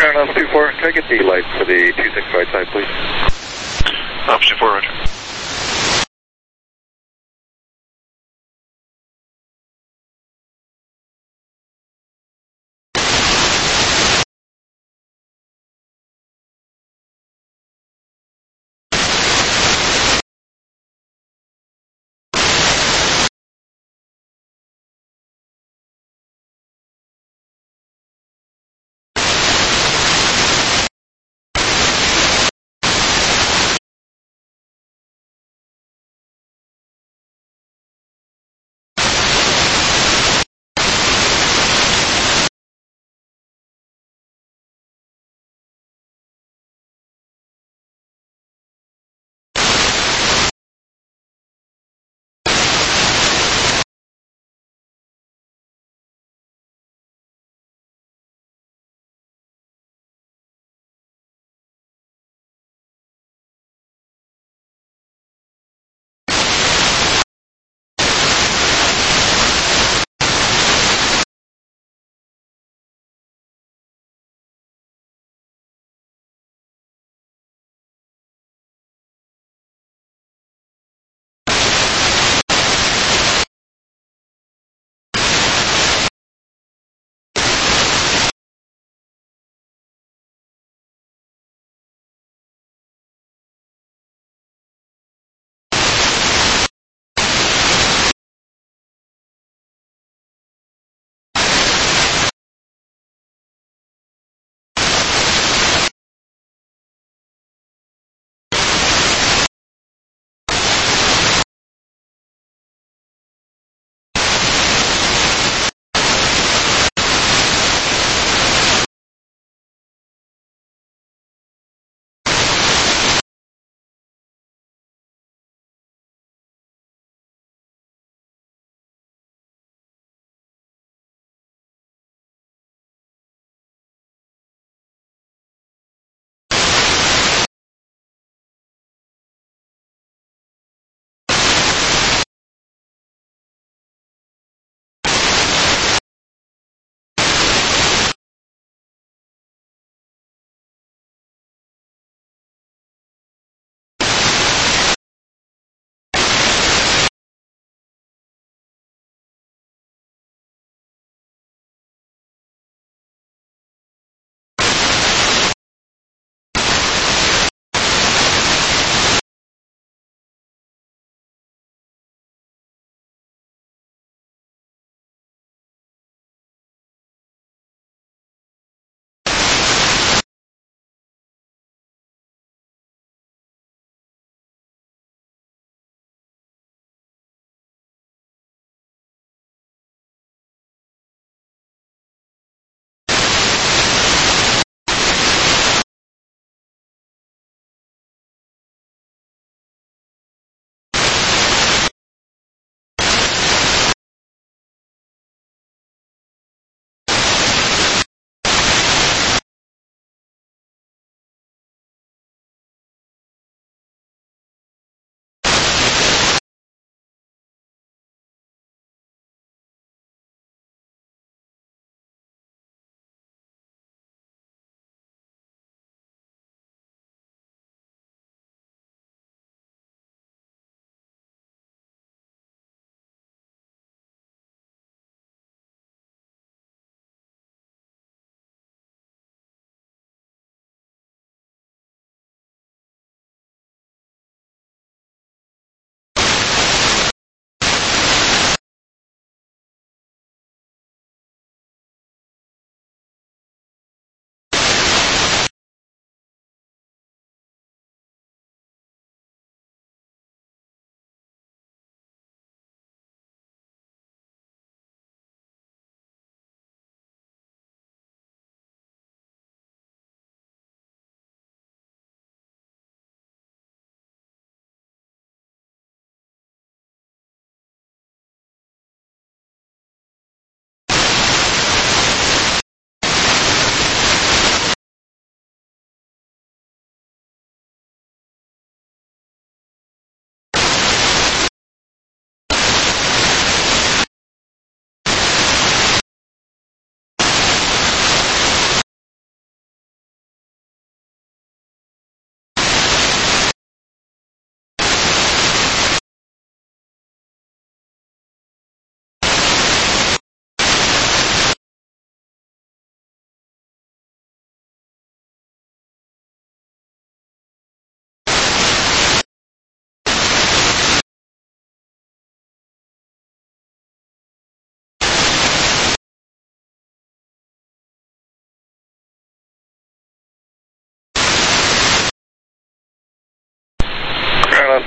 Ground Ops two four, can I get the light for the two six right side, please? Ops two four, roger.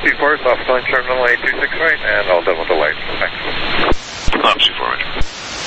C four, off going terminal A two six right, and I'll double the lights. Thanks. Um, C four, roger.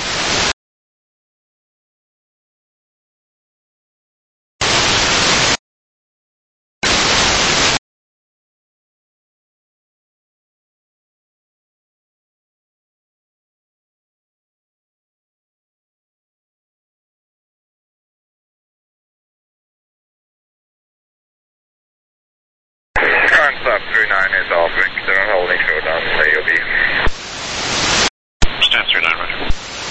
Current stop three nine is all Vic. They're holding short on A O B. Stand three nine, roger.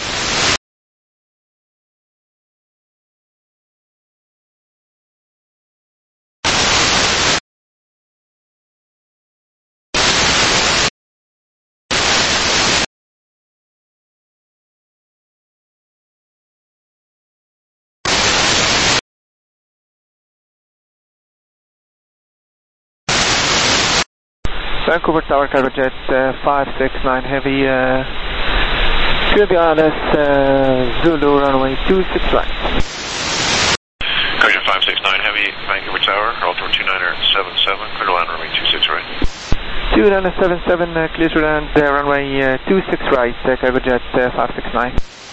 Vancouver Tower, Cargojet uh, five six nine Heavy, uh, clear the I L S, uh, Zulu, runway two six right. Cargojet five six nine Heavy, Vancouver Tower, altimeter two nine seven seven, clear to land runway two six right. two nine seven seven, uh, clear to land uh, runway uh, two six right, uh, Cargojet uh, five six nine.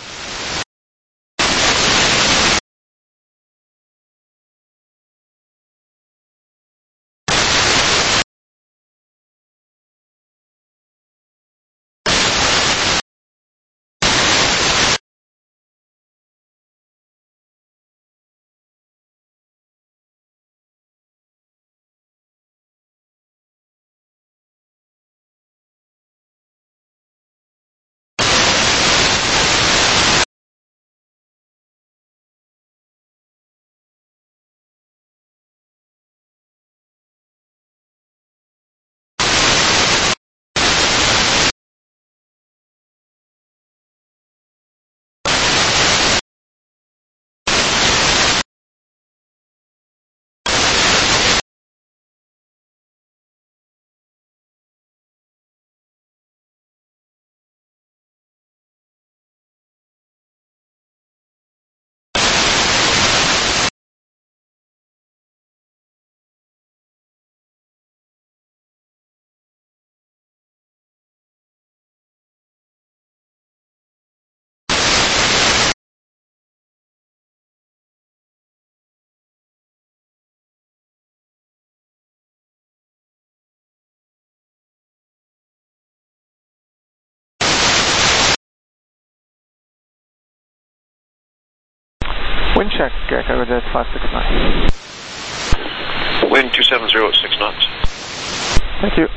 Wind check, uh, Cargojet five six nine. Wind two seven zero at six knots. Thank you.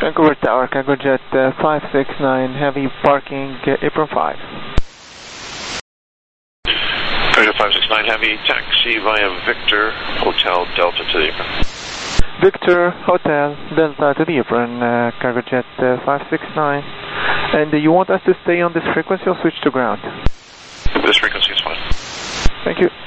Vancouver Tower, Cargo Jet uh, five six nine Heavy, parking uh, apron five. Cargo five six nine Heavy, taxi via Victor, Hotel Delta to the apron. Victor, Hotel, Delta to the apron, uh, Cargo Jet uh, five six nine. And uh, you want us to stay on this frequency or switch to ground? This frequency is fine. Thank you.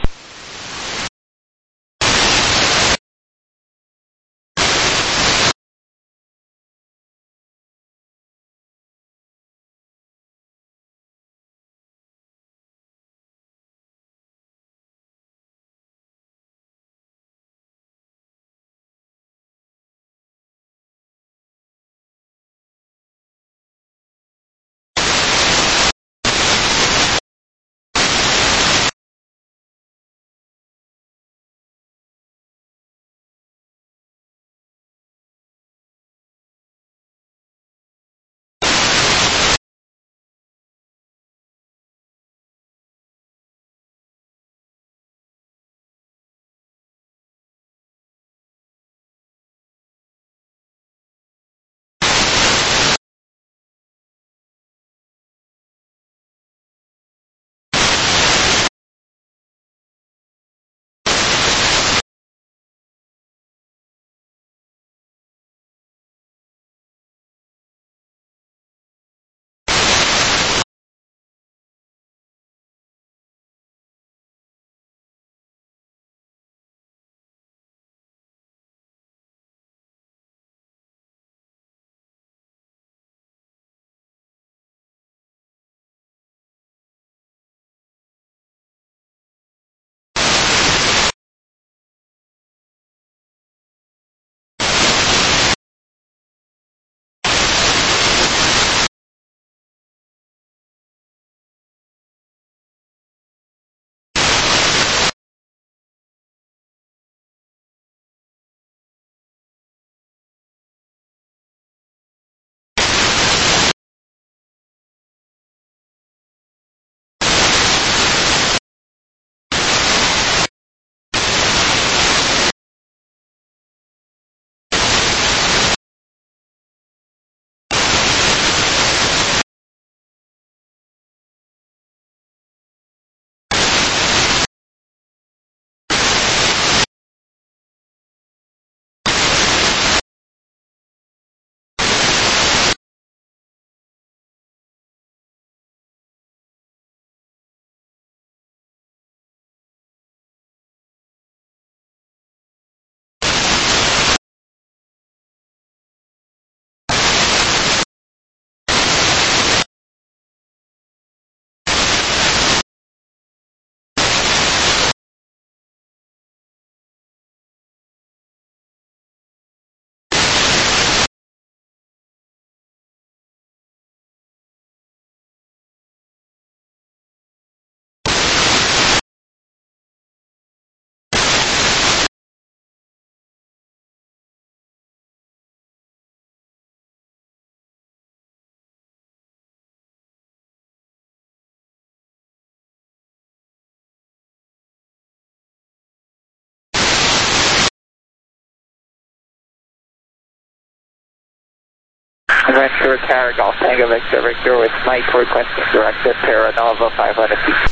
Vancouver Tower, Golf Tango Victor Victor with Mike requesting direct to Terra Nova five hundred feet.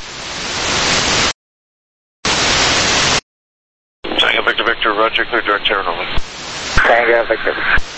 Tango Victor Victor, Roger, clear direct Terra Nova. Tango Victor.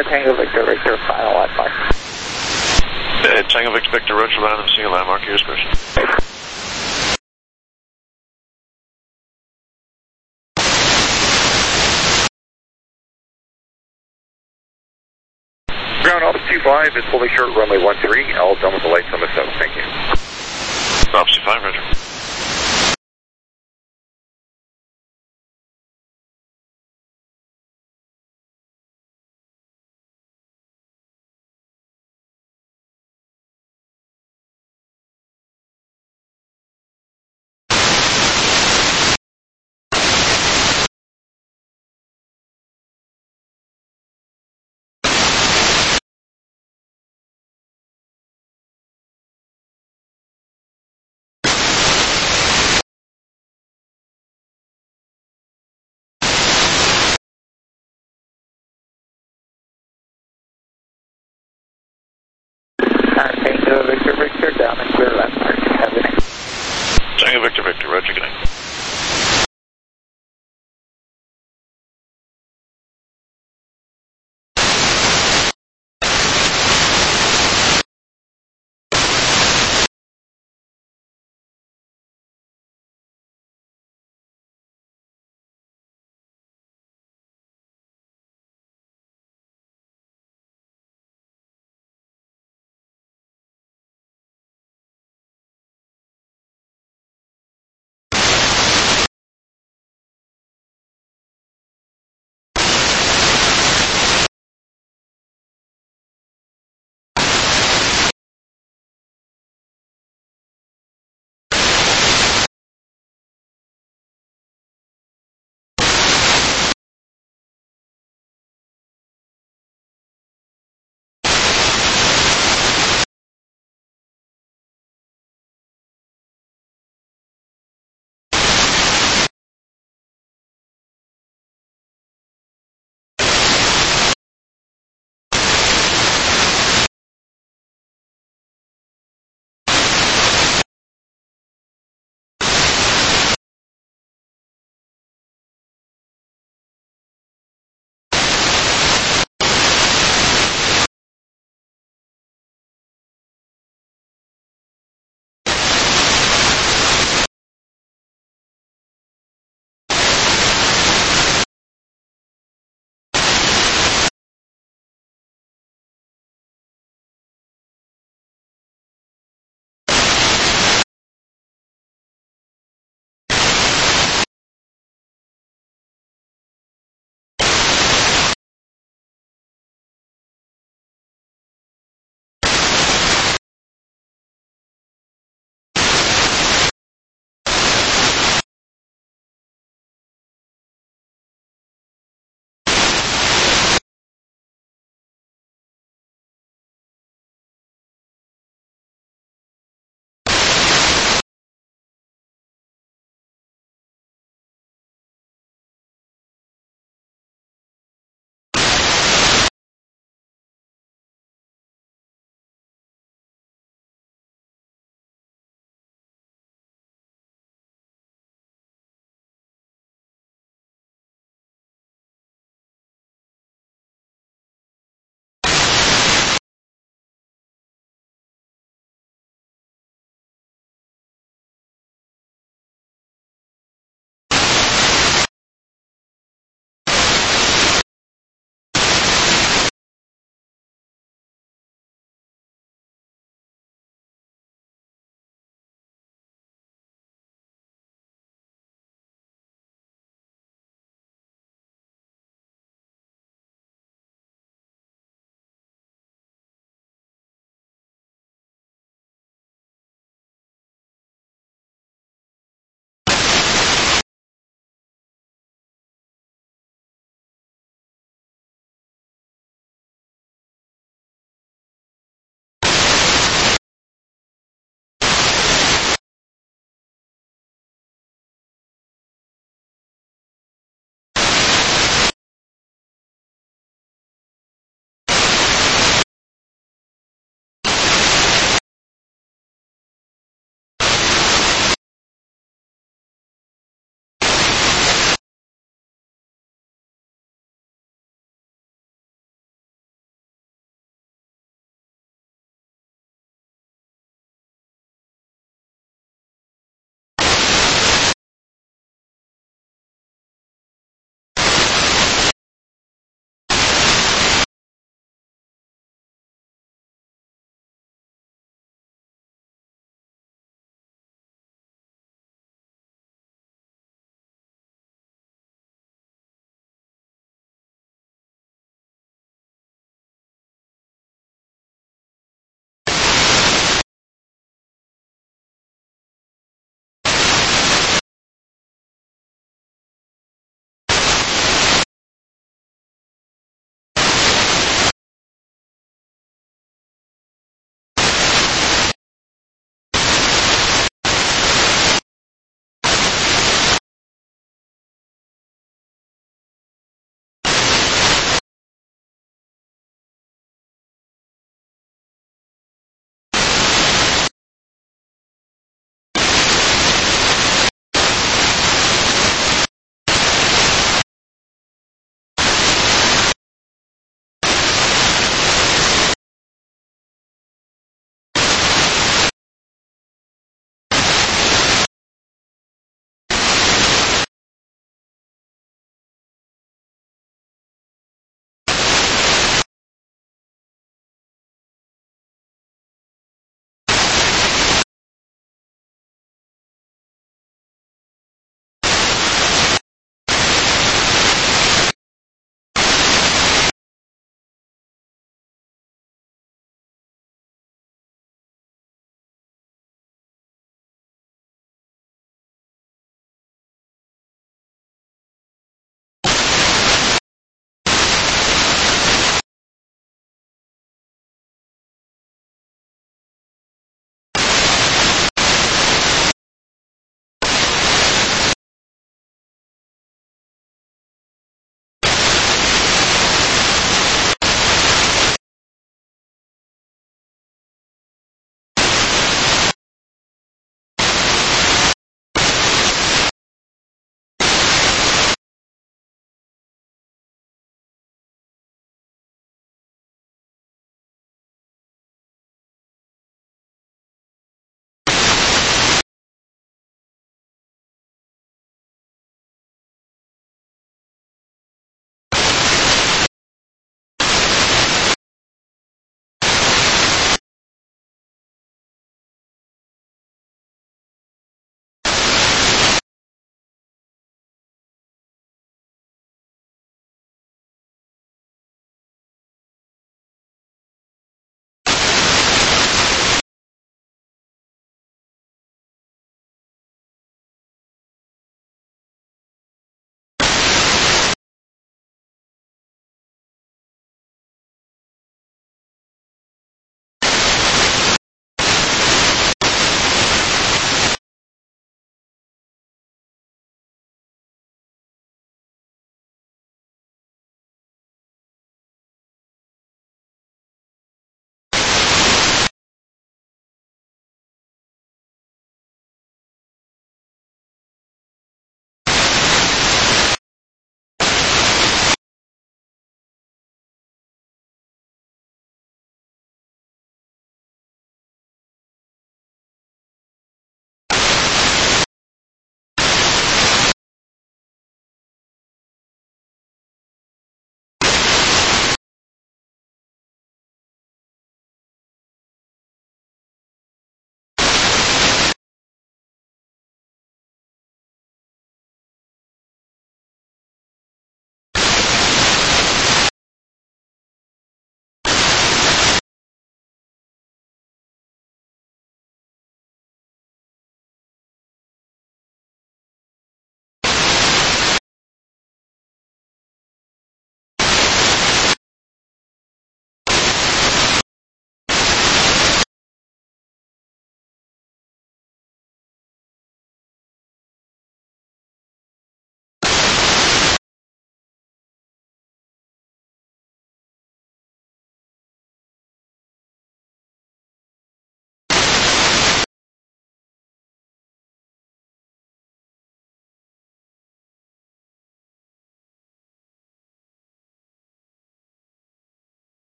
Uh, Tango Victor Victor, final landmark. Uh, Tango Victor Victor, Roger, random single landmark, here's question. Ground Office two five is fully short, runway one three, all done with the lights on the south, thank you. Office two five, Roger. Tango Victor Victor, down and clear landmark. Have a good night. Tango Victor Victor, Roger, good night.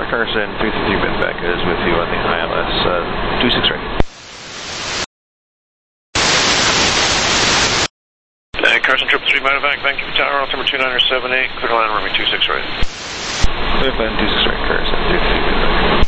Carson, three three three Bentback is with you on the I L S uh, two six right. Uh, Carson, triple three Medevac, Vancouver Tower, altimeter two nine seven eight, clear to land runway two six right. Clear to land two six right, Carson, three three Bentback.